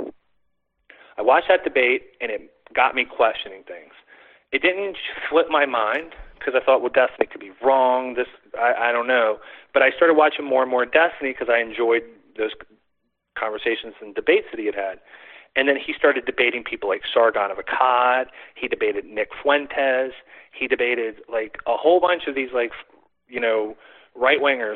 I watched that debate, and it got me questioning things. It didn't flip my mind because I thought, well, Destiny could be wrong. This I, I don't know. But I started watching more and more Destiny because I enjoyed those conversations and debates that he had had. And then he started debating people like Sargon of Akkad. He debated Nick Fuentes. He debated like a whole bunch of these like, you know, right-wingers.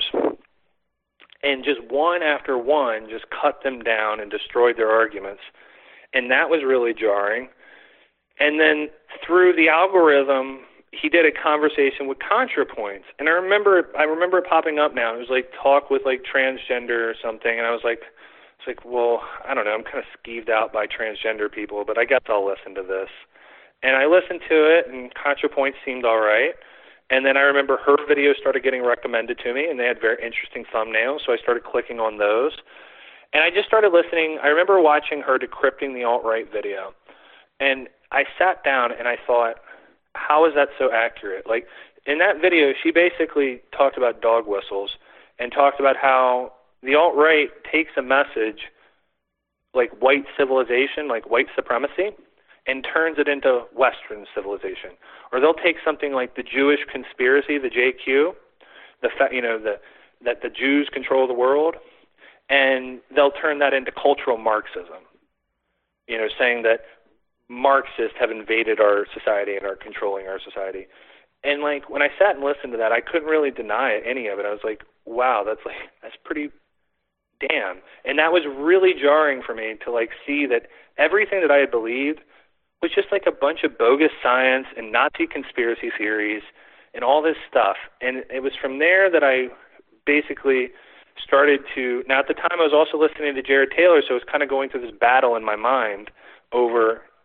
And just one after one just cut them down and destroyed their arguments. And that was really jarring. And then through the algorithm, he did a conversation with ContraPoints, and I remember I remember it popping up now. It was like talk with like transgender or something, and I was like, it's like, well, I don't know. I'm kind of skeeved out by transgender people, but I guess I'll listen to this. And I listened to it, and ContraPoints seemed all right. And then I remember her videos started getting recommended to me, and they had very interesting thumbnails, so I started clicking on those. And I just started listening. I remember watching her decrypting the alt-right video, and I sat down and I thought, how is that so accurate? Like in that video, she basically talked about dog whistles and talked about how the alt-right takes a message like white civilization, like white supremacy, and turns it into Western civilization. Or they'll take something like the Jewish conspiracy, the J Q, the fa- you know the that the Jews control the world, and they'll turn that into cultural Marxism. You know, saying that Marxists have invaded our society and are controlling our society. And like when I sat and listened to that, I couldn't really deny any of it. I was like, wow, that's like that's pretty damn. And that was really jarring for me to like see that everything that I had believed was just like a bunch of bogus science and Nazi conspiracy theories and all this stuff. And it was from there that I basically started to, now at the time I was also listening to Jared Taylor, so I was kind of going through this battle in my mind over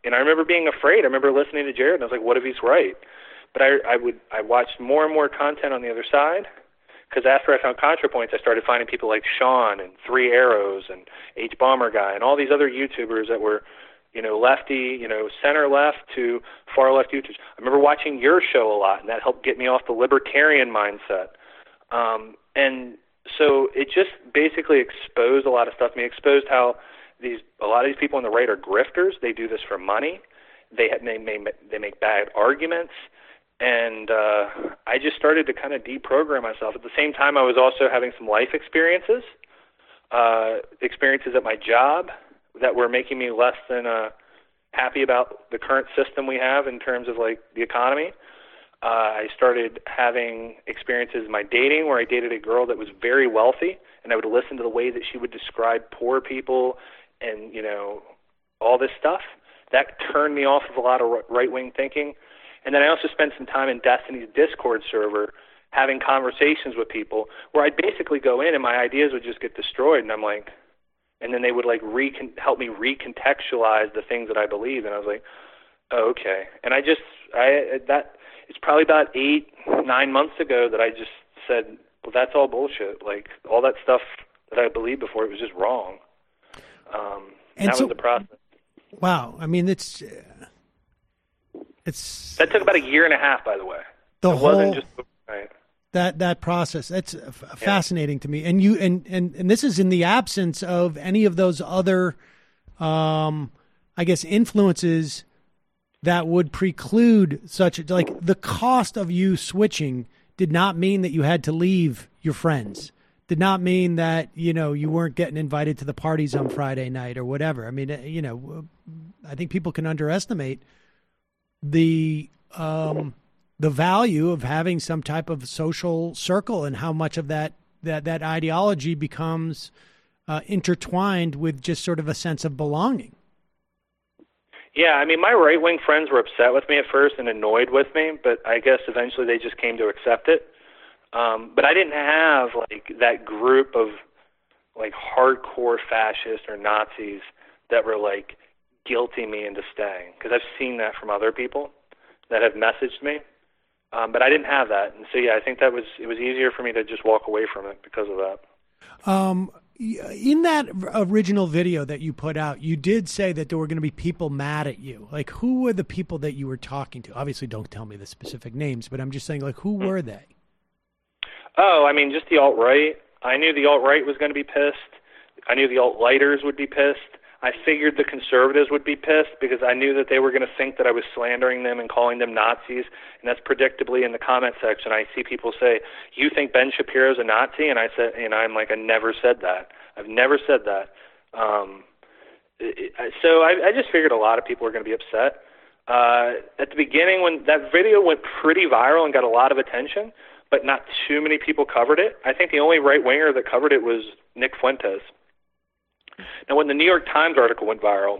and I remember being afraid. I remember listening to Jared, and I was like, what if he's right? But I, I would I watched more and more content on the other side, because after I found ContraPoints, I started finding people like Sean and Three Arrows and H Bomber Guy and all these other YouTubers that were, you know, lefty, you know, center left to far left YouTubers. I remember watching your show a lot, and that helped get me off the libertarian mindset. Um, and so it just basically exposed a lot of stuff to me. It exposed how these a lot of these people on the right are grifters. They do this for money. They have, they, may, they make bad arguments. And uh, I just started to kind of deprogram myself. At the same time, I was also having some life experiences, uh, experiences at my job that were making me less than uh, happy about the current system we have in terms of like the economy. Uh, I started having experiences in my dating where I dated a girl that was very wealthy, and I would listen to the way that she would describe poor people and, you know, all this stuff. That turned me off of a lot of right-wing thinking. And then I also spent some time in Destiny's Discord server having conversations with people where I'd basically go in and my ideas would just get destroyed. And I'm like, and then they would like recon- help me recontextualize the things that I believe. And I was like, oh, okay. And I just, I, that, it's probably about eight, nine months ago that I just said, well, that's all bullshit. Like all that stuff that I believed before, it was just wrong. Um, and that so, was the process. Wow. I mean, it's, It's that took about a year and a half, by the way. The it whole wasn't just right. that that process. That's f- yeah. fascinating to me. And you and, and and this is in the absence of any of those other, um, I guess, influences that would preclude such like the cost of you switching did not mean that you had to leave your friends. Did not mean that you know you weren't getting invited to the parties on Friday night or whatever. I mean, you know, I think people can underestimate the um, the value of having some type of social circle and how much of that that, that ideology becomes uh, intertwined with just sort of a sense of belonging. Yeah, I mean, my right-wing friends were upset with me at first and annoyed with me, but I guess eventually they just came to accept it. Um, but I didn't have like that group of like hardcore fascists or Nazis that were like guilting me into staying, because I've seen that from other people that have messaged me, um, but I didn't have that, and so yeah, I think that was it was easier for me to just walk away from it because of that. Um, in that original video that you put out, you did say that there were going to be people mad at you. Like, who were the people that you were talking to? Obviously, don't tell me the specific names, but I'm just saying, like, who mm-hmm. were they? Oh, I mean, just the alt-right. I knew the alt-right was going to be pissed. I knew the alt-lighters would be pissed. I figured the conservatives would be pissed because I knew that they were going to think that I was slandering them and calling them Nazis, and that's predictably in the comment section. I see people say, "You think Ben Shapiro's a Nazi?" And I said, and I'm like, I never said that. I've never said that. Um, it, it, so I, I just figured a lot of people were going to be upset. Uh, at the beginning, when that video went pretty viral and got a lot of attention, but not too many people covered it. I think the only right winger that covered it was Nick Fuentes. Now, when the New York Times article went viral,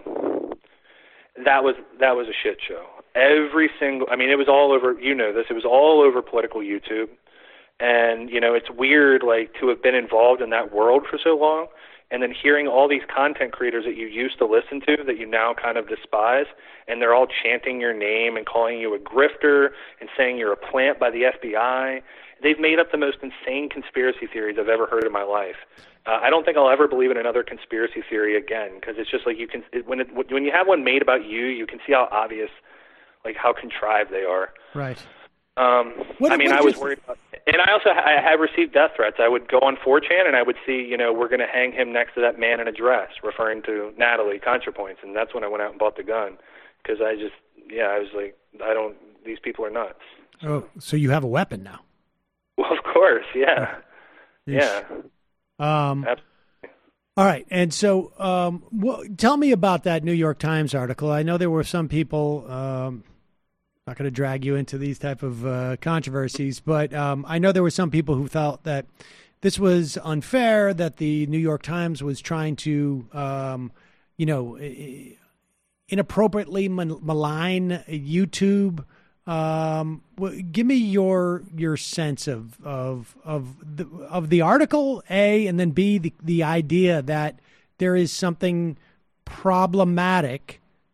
that was that was a shit show. Every single, I mean, it was all over. You know this. It was all over political YouTube, and you know it's weird, like to have been involved in that world for so long, and then hearing all these content creators that you used to listen to that you now kind of despise, and they're all chanting your name and calling you a grifter and saying you're a plant by the F B I. They've made up the most insane conspiracy theories I've ever heard in my life. Uh, I don't think I'll ever believe in another conspiracy theory again, because it's just like you can it, when it, when you have one made about you, you can see how obvious, like how contrived they are. Right. Um, what, I mean, I was worried about, and I also I have received death threats. I would go on four chan and I would see, you know, we're going to hang him next to that man in a dress, referring to Natalie ContraPoints, and that's when I went out and bought the gun, because I just yeah I was like I don't these people are nuts. Oh, so you have a weapon now? Well, of course, yeah, yeah. Um, Absolutely. All right, and so um, well, tell me about that New York Times article. I know there were some people. Um, not going to drag you into these type of uh, controversies, but um, I know there were some people who felt that this was unfair, that the New York Times was trying to, um, you know, inappropriately malign YouTube. Um, give me your your sense of of of the of the article, A, and then B, the the idea that there is something problematic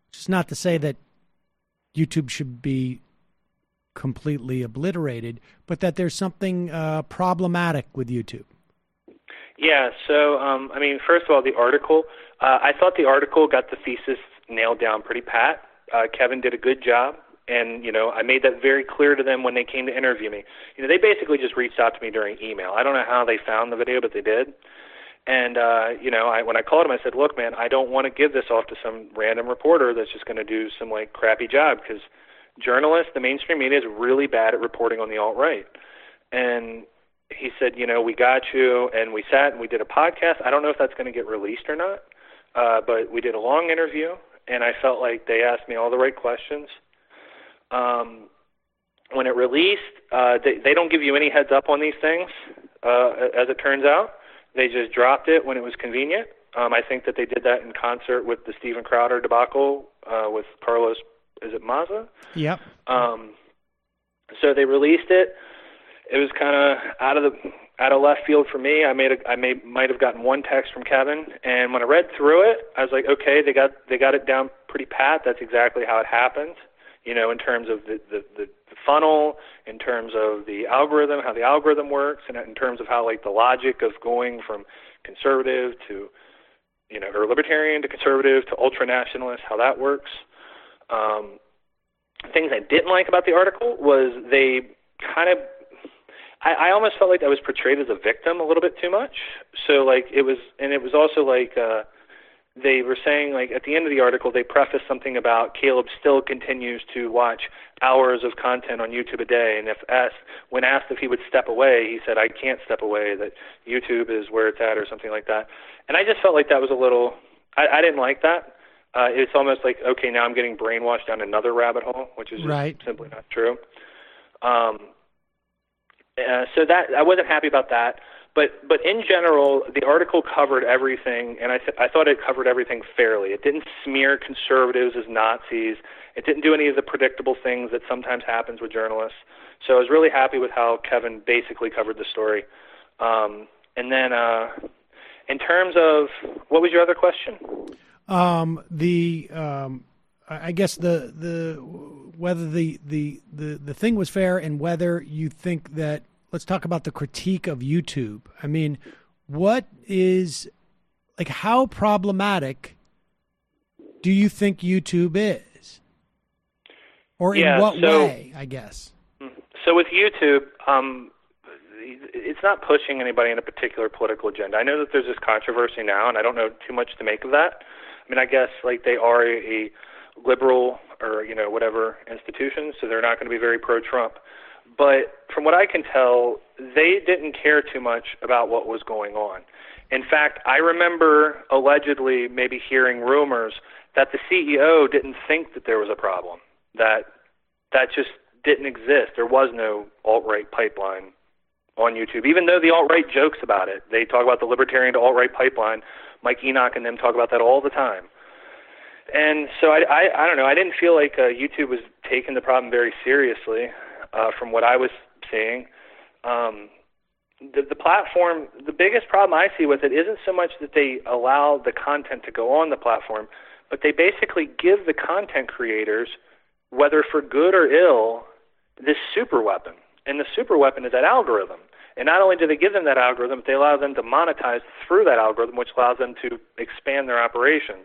Which is not to say that YouTube should be completely obliterated, but that there's something uh, problematic with YouTube. Yeah, so, um, I mean, first of all, the article, uh, I thought the article got the thesis nailed down pretty pat. Uh, Kevin did a good job, and, you know, I made that very clear to them when they came to interview me. You know, they basically just reached out to me during email. I don't know how they found the video, but they did. And, uh, you know, I, when I called him, I said, look, man, I don't want to give this off to some random reporter that's just going to do some, like, crappy job, because journalists, the mainstream media, is really bad at reporting on the alt-right. And he said, you know, we got you, and we sat and we did a podcast. I don't know if that's going to get released or not, uh, but we did a long interview, and I felt like they asked me all the right questions. Um, when it released, uh, they, they don't give you any heads up on these things, uh, as it turns out. They just dropped it when it was convenient. Um, I think that they did that in concert with the Steven Crowder debacle uh, with Carlos, is it Maza? Yep. Um, so they released it. It was kind of out of the out of left field for me. I made a, I may might have gotten one text from Kevin, and when I read through it, I was like, okay, they got they got it down pretty pat. That's exactly how it happened. You know, in terms of the, the, the funnel, in terms of the algorithm, how the algorithm works, and in terms of how, like, the logic of going from conservative to, you know, or libertarian to conservative to ultra-nationalist, how that works. Um, things I didn't like about the article was they kind of, I, I almost felt like I was portrayed as a victim a little bit too much. So, like, it was, and it was also like, uh, they were saying, like, at the end of the article, they prefaced something about Caleb still continues to watch hours of content on YouTube a day, and if asked, when asked if he would step away, he said, I can't step away, that YouTube is where it's at, or something like that. And I just felt like that was a little, I, I didn't like that. Uh, it's almost like, okay, now I'm getting brainwashed down another rabbit hole, which is right. simply not true. Um, uh, so that, I wasn't happy about that. But but in general, the article covered everything, and I th- I thought it covered everything fairly. It didn't smear conservatives as Nazis. It didn't do any of the predictable things that sometimes happens with journalists. So I was really happy with how Kevin basically covered the story. Um, and then uh, in terms of, what was your other question? Um, the um, I guess the the whether the, the, the, the thing was fair, and whether you think that, let's talk about the critique of YouTube. I mean, what is, like, how problematic do you think YouTube is? Or in yeah, what so, way, I guess? So with YouTube, um, it's not pushing anybody in a particular political agenda. I know that there's this controversy now, and I don't know too much to make of that. I mean, I guess, like, they are a, a liberal or, you know, whatever institution, so they're not going to be very pro-Trump. But from what I can tell, they didn't care too much about what was going on. In fact, I remember allegedly maybe hearing rumors that the C E O didn't think that there was a problem, that that just didn't exist. There was no alt-right pipeline on YouTube, even though the alt-right jokes about it. They talk about the libertarian to alt-right pipeline. Mike Enoch and them talk about that all the time. And so I, I, I don't know. I didn't feel like uh, YouTube was taking the problem very seriously. Uh, from what I was seeing, um, the, the platform, the biggest problem I see with it isn't so much that they allow the content to go on the platform, but they basically give the content creators, whether for good or ill, this super weapon. And the super weapon is that algorithm. And not only do they give them that algorithm, but they allow them to monetize through that algorithm, which allows them to expand their operations.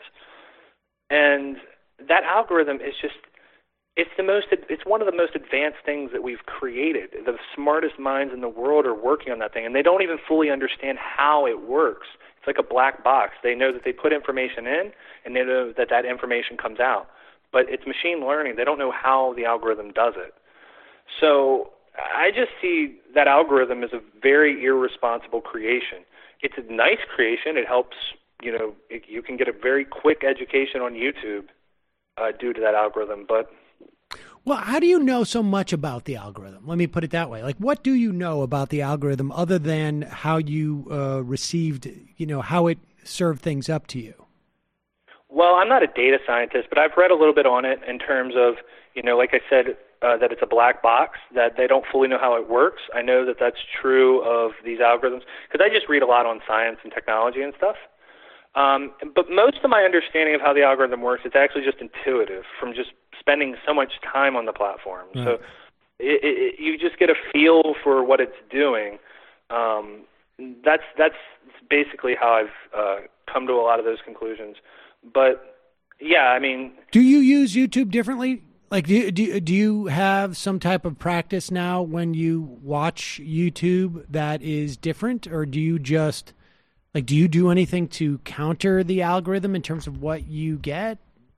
And that algorithm is just, It's the most. It's one of the most advanced things that we've created. The smartest minds in the world are working on that thing, and they don't even fully understand how it works. It's like a black box. They know that they put information in, and they know that that information comes out. But it's machine learning. They don't know how the algorithm does it. So I just see that algorithm as a very irresponsible creation. It's a nice creation. It helps. You know, it, you can get a very quick education on YouTube uh, due to that algorithm, but. Well, how do you know so much about the algorithm? Let me put it that way. Like, what do you know about the algorithm other than how you uh, received, you know, how it served things up to you? Well, I'm not a data scientist, but I've read a little bit on it in terms of, you know, like I said, uh, that it's a black box, that they don't fully know how it works. I know that that's true of these algorithms because I just read a lot on science and technology and stuff. Um, but most of my understanding of how the algorithm works, it's actually just intuitive from just spending so much time on the platform. Right. So it, it, you just get a feel for what it's doing. Um, that's that's basically how I've uh, come to a lot of those conclusions. But yeah, I mean, do you use YouTube differently? Like, do you, do you, do you have some type of practice now when you watch YouTube that is different, or do you just like do you do anything to counter the algorithm in terms of what you get?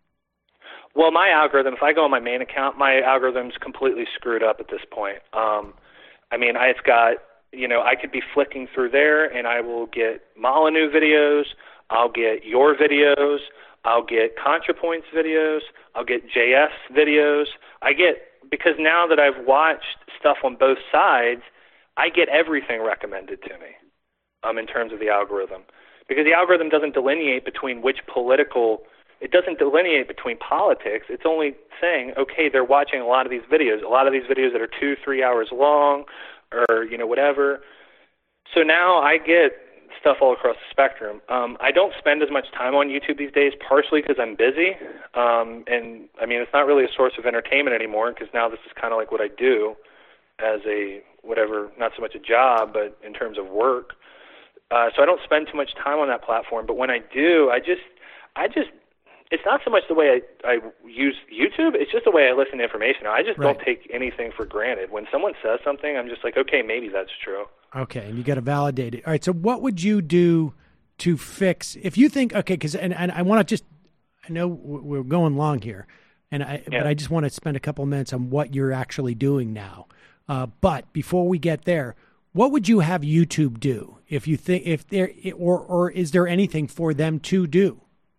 Well, my algorithm, if I go on my main account, my algorithm's completely screwed up at this point. Um, I mean, I've got, you know, I could be flicking through there and I will get Molyneux videos, I'll get your videos, I'll get ContraPoints videos, I'll get J S videos. I get, because now that I've watched stuff on both sides, I get everything recommended to me um, in terms of the algorithm. Because the algorithm doesn't delineate between which political It doesn't delineate between politics. It's only saying, okay, they're watching a lot of these videos, a lot of these videos that are two, three hours long or, you know, whatever. So now I get stuff all across the spectrum. Um, I don't spend as much time on YouTube these days, partially because I'm busy. Um, and, I mean, it's not really a source of entertainment anymore because now this is kind of like what I do as a, whatever, not so much a job, but in terms of work. Uh, so I don't spend too much time on that platform. But when I do, I just, I just, it's not so much the way I, I use YouTube, it's just the way I listen to information. I just right. don't take anything for granted. When someone says something, I'm just like, okay, maybe that's true. Okay, and you got to validate it. All right, so what would you do to fix, if you think, okay, because, and, and I want to just, I know we're going long here, and I, yeah. but I just want to spend a couple of minutes on what you're actually doing now. Uh, but before we get there, what would you have YouTube do if you think, if there, or, or is there anything for them to do?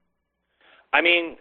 I mean,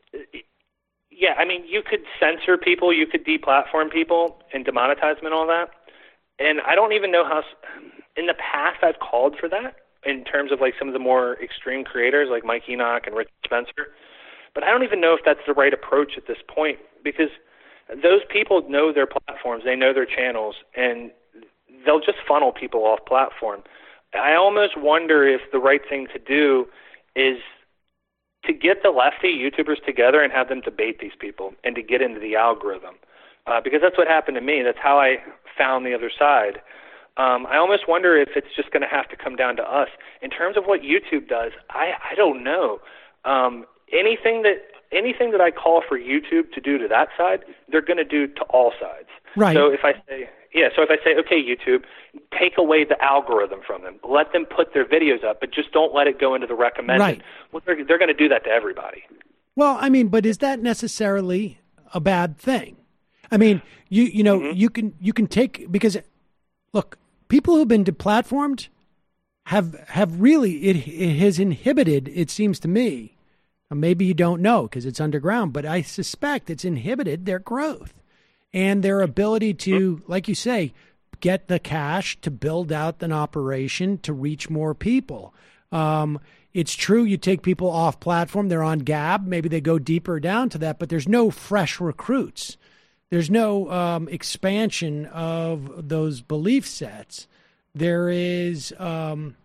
yeah, I mean, you could censor people, you could deplatform people and demonetize them and all that. And I don't even know how, in the past I've called for that in terms of like some of the more extreme creators like Mike Enoch and Rich Spencer. But I don't even know if that's the right approach at this point because those people know their platforms, they know their channels, and they'll just funnel people off platform. I almost wonder if the right thing to do is to get the lefty YouTubers together and have them debate these people and to get into the algorithm. Uh, because that's what happened to me. That's how I found the other side. Um, I almost wonder if it's just going to have to come down to us. In terms of what YouTube does, I, I don't know. Um, anything that anything that I call for YouTube to do to that side, they're going to do to all sides. Right. So if I say, yeah, so if I say, okay, YouTube, take away the algorithm from them. Let them put their videos up, but just don't let it go into the recommended. Right. Well, they're, they're going to do that to everybody. Well, I mean, but is that necessarily a bad thing? I mean, you you know, mm-hmm. you can you can take, because look, people who've been deplatformed have have really it, it has inhibited, it seems to me. Maybe you don't know because it's underground, but I suspect it's inhibited their growth and their ability to, like you say, get the cash to build out an operation to reach more people. Um, it's true you take people off platform, they're on Gab, maybe they go deeper down to that, but there's no fresh recruits. There's no um, expansion of those belief sets. There is, um,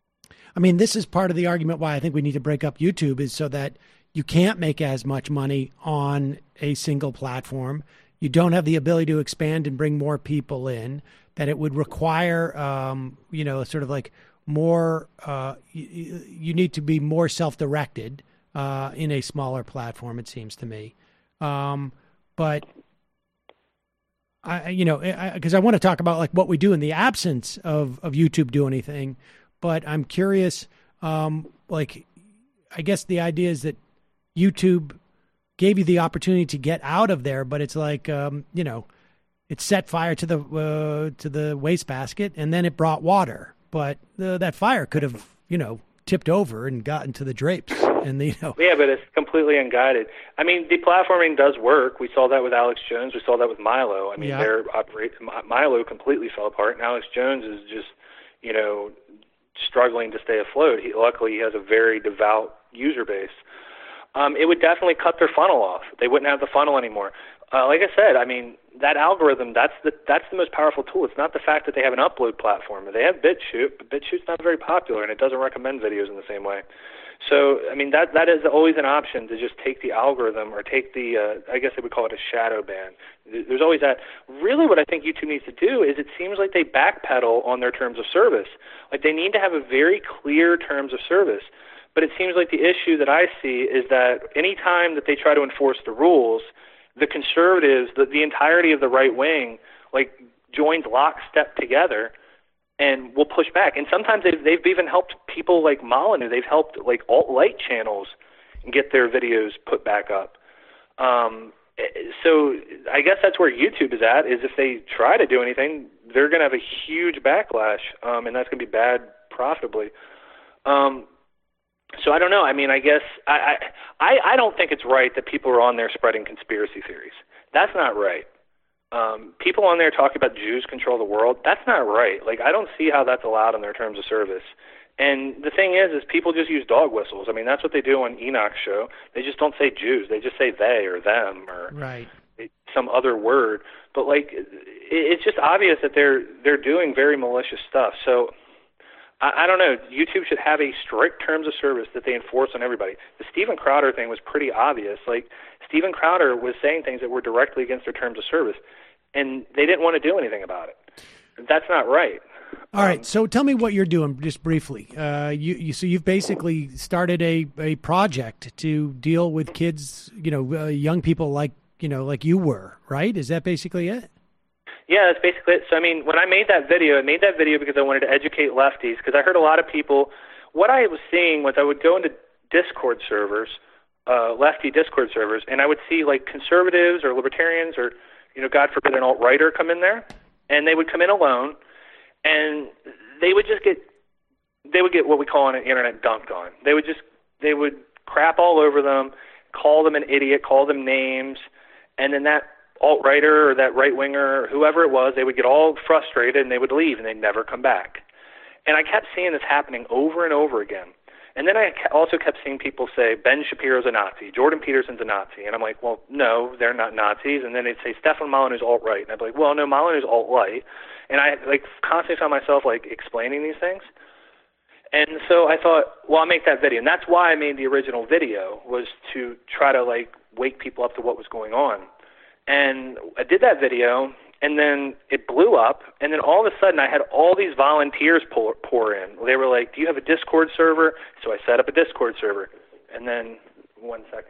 I mean, this is part of the argument why I think we need to break up YouTube is so that you can't make as much money on a single platform. You don't have the ability to expand and bring more people in, that it would require, um, you know, sort of like more, uh, you, you need to be more self-directed uh, in a smaller platform, it seems to me. Um, but, I, you know, because I, I want to talk about like what we do in the absence of, of YouTube do anything, but I'm curious, um, like, I guess the idea is that YouTube gave you the opportunity to get out of there, but it's like, um, you know, it set fire to the uh, to the wastebasket, and then it brought water. But uh, that fire could have, you know, tipped over and gotten to the drapes, and you know. Yeah, but it's completely unguided. I mean, deplatforming does work. We saw that with Alex Jones. We saw that with Milo. I mean, yeah. their operate Milo completely fell apart, and Alex Jones is just, you know, struggling to stay afloat. He, luckily, he has a very devout user base. Um, it would definitely cut their funnel off. They wouldn't have the funnel anymore. Uh, like I said, I mean, that algorithm, that's the that's the most powerful tool. It's not the fact that they have an upload platform. They have BitChute, but BitChute's not very popular, and it doesn't recommend videos in the same way. So, I mean, that that is always an option, to just take the algorithm or take the, uh, I guess they would call it a shadow ban. There's always that. Really what I think YouTube needs to do is, it seems like they backpedal on their terms of service. Like, they need to have a very clear terms of service. But it seems like the issue that I see is that any time that they try to enforce the rules, the conservatives, the, the entirety of the right wing, like, joins lockstep together and will push back. And sometimes they've, they've even helped people like Molyneux. They've helped, like, alt-right channels get their videos put back up. Um, so I guess that's where YouTube is at, is if they try to do anything, they're going to have a huge backlash, um, and that's going to be bad profitably. Um, So I don't know. I mean, I guess I, I I don't think it's right that people are on there spreading conspiracy theories. That's not right. Um, people on there talking about Jews control the world. That's not right. Like, I don't see how that's allowed in their terms of service. And the thing is, is people just use dog whistles. I mean, that's what they do on Enoch's show. They just don't say Jews. They just say they or them or right. some other word. But, like, it, it's just obvious that they're they're doing very malicious stuff. So I, I don't know. YouTube should have a strict terms of service that they enforce on everybody. The Steven Crowder thing was pretty obvious. Like, Steven Crowder was saying things that were directly against their terms of service, and they didn't want to do anything about it. That's not right. All right. So tell me what you're doing, just briefly. Uh, you, you so you've basically started a, a project to deal with kids, you know, uh, young people like you know, like you were, right? Is that basically it? Yeah, that's basically it. So, I mean, when I made that video, I made that video because I wanted to educate lefties, because I heard a lot of people, what I was seeing was I would go into Discord servers, uh, lefty Discord servers, and I would see, like, conservatives or libertarians or, you know, God forbid, an alt-righter come in there, and they would come in alone, and they would just get, they would get what we call on the internet dunked on. They would just, they would crap all over them, call them an idiot, call them names, and then that alt-righter or that right-winger or whoever it was, they would get all frustrated and they would leave and they'd never come back. And I kept seeing this happening over and over again. And then I also kept seeing people say, Ben Shapiro's a Nazi, Jordan Peterson's a Nazi. And I'm like, well, no, they're not Nazis. And then they'd say, Stefan Molyneux's alt-right. And I'd be like, well, no, Molyneux's alt-right. And I like constantly found myself like explaining these things. And so I thought, well, I'll make that video. And that's why I made the original video, was to try to like wake people up to what was going on. And I did that video, and then it blew up, and then all of a sudden I had all these volunteers pour, pour in. They were like, do you have a Discord server? So I set up a Discord server. And then, one second.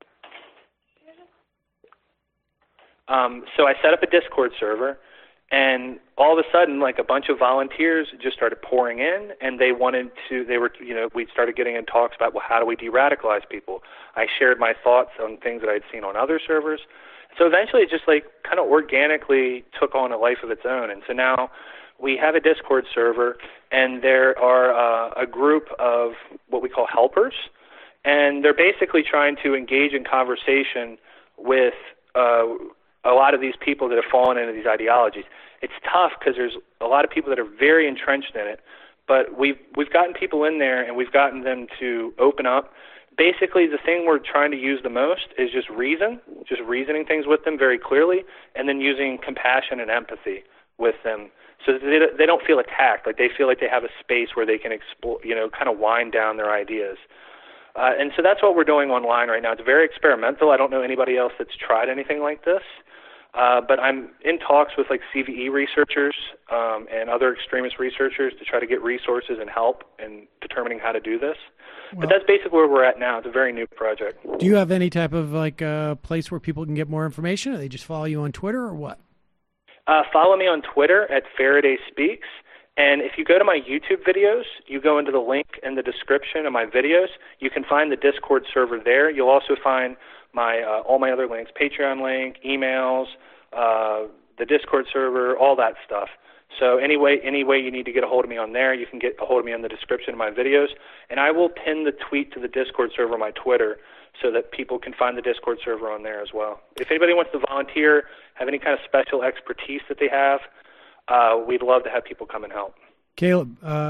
Um, so I set up a Discord server, and all of a sudden, like, a bunch of volunteers just started pouring in, and they wanted to, they were, you know, we started getting in talks about, well, how do we de-radicalize people? I shared my thoughts on things that I'd seen on other servers. So eventually it just like kind of organically took on a life of its own. And so now we have a Discord server, and there are uh, a group of what we call helpers, and they're basically trying to engage in conversation with uh, a lot of these people that have fallen into these ideologies. It's tough because there's a lot of people that are very entrenched in it, but we've, we've gotten people in there, and we've gotten them to open up. Basically, the thing we're trying to use the most is just reason, just reasoning things with them very clearly, and then using compassion and empathy with them so that they, they don't feel attacked, like they feel like they have a space where they can explore, you know, kind of wind down their ideas. Uh, and so that's what we're doing online right now. It's very experimental. I don't know anybody else that's tried anything like this. Uh, but I'm in talks with like C V E researchers um, and other extremist researchers to try to get resources and help in determining how to do this. Well, but that's basically where we're at now. It's a very new project. Do you have any type of like uh, place where people can get more information? Or they just follow you on Twitter or what? Uh, follow me on Twitter at Faraday Speaks. And if you go to my YouTube videos, you go into the link in the description of my videos, you can find the Discord server there. You'll also find my uh, all my other links, Patreon link, emails, uh, the Discord server, all that stuff. So any way, any way you need to get a hold of me on there, you can get a hold of me in the description of my videos. And I will pin the tweet to the Discord server on my Twitter so that people can find the Discord server on there as well. If anybody wants to volunteer, have any kind of special expertise that they have, uh, we'd love to have people come and help. Caleb, uh,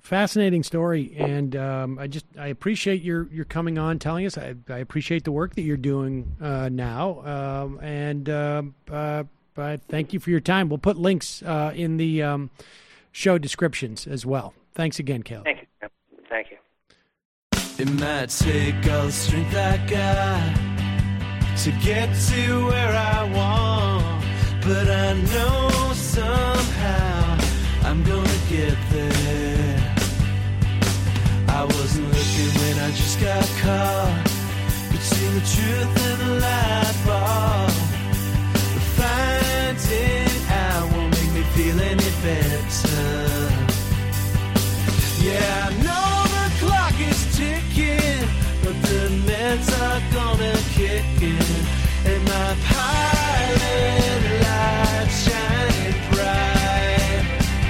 fascinating story, and um, I just I appreciate your your coming on, telling us. I, I appreciate the work that you're doing uh, now, um, and um, uh, uh, thank you for your time. We'll put links uh, in the um, show descriptions as well. Thanks again, Caleb. Thank you. Thank you. It might take all the strength I got to get to where I want, but I know somehow I'm gonna get there. I wasn't looking when I just got caught between the truth and the light bulb. But finding out won't make me feel any better. Yeah, I know the clock is ticking, but the meds are gonna kick in, and my pilot light shining bright.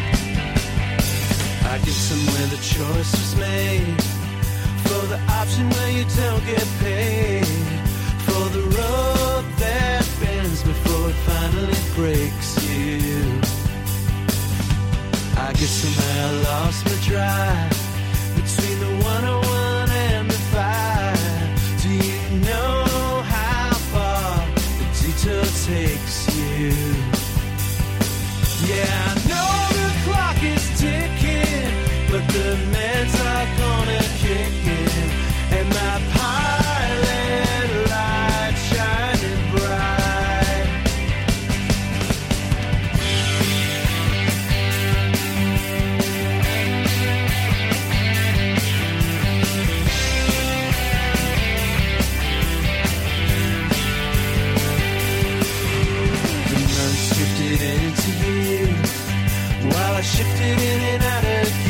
I get somewhere the choice was made, for the option where you don't get paid, for the road that bends before it finally breaks you. I guess somehow I lost my drive between the one oh one and the five. Do you know how far the detour takes you? Yeah, I know the clock is ticking, but the meds are gonna kick in, and my pilot light shining bright. The months drifted into years while I shifted in and out of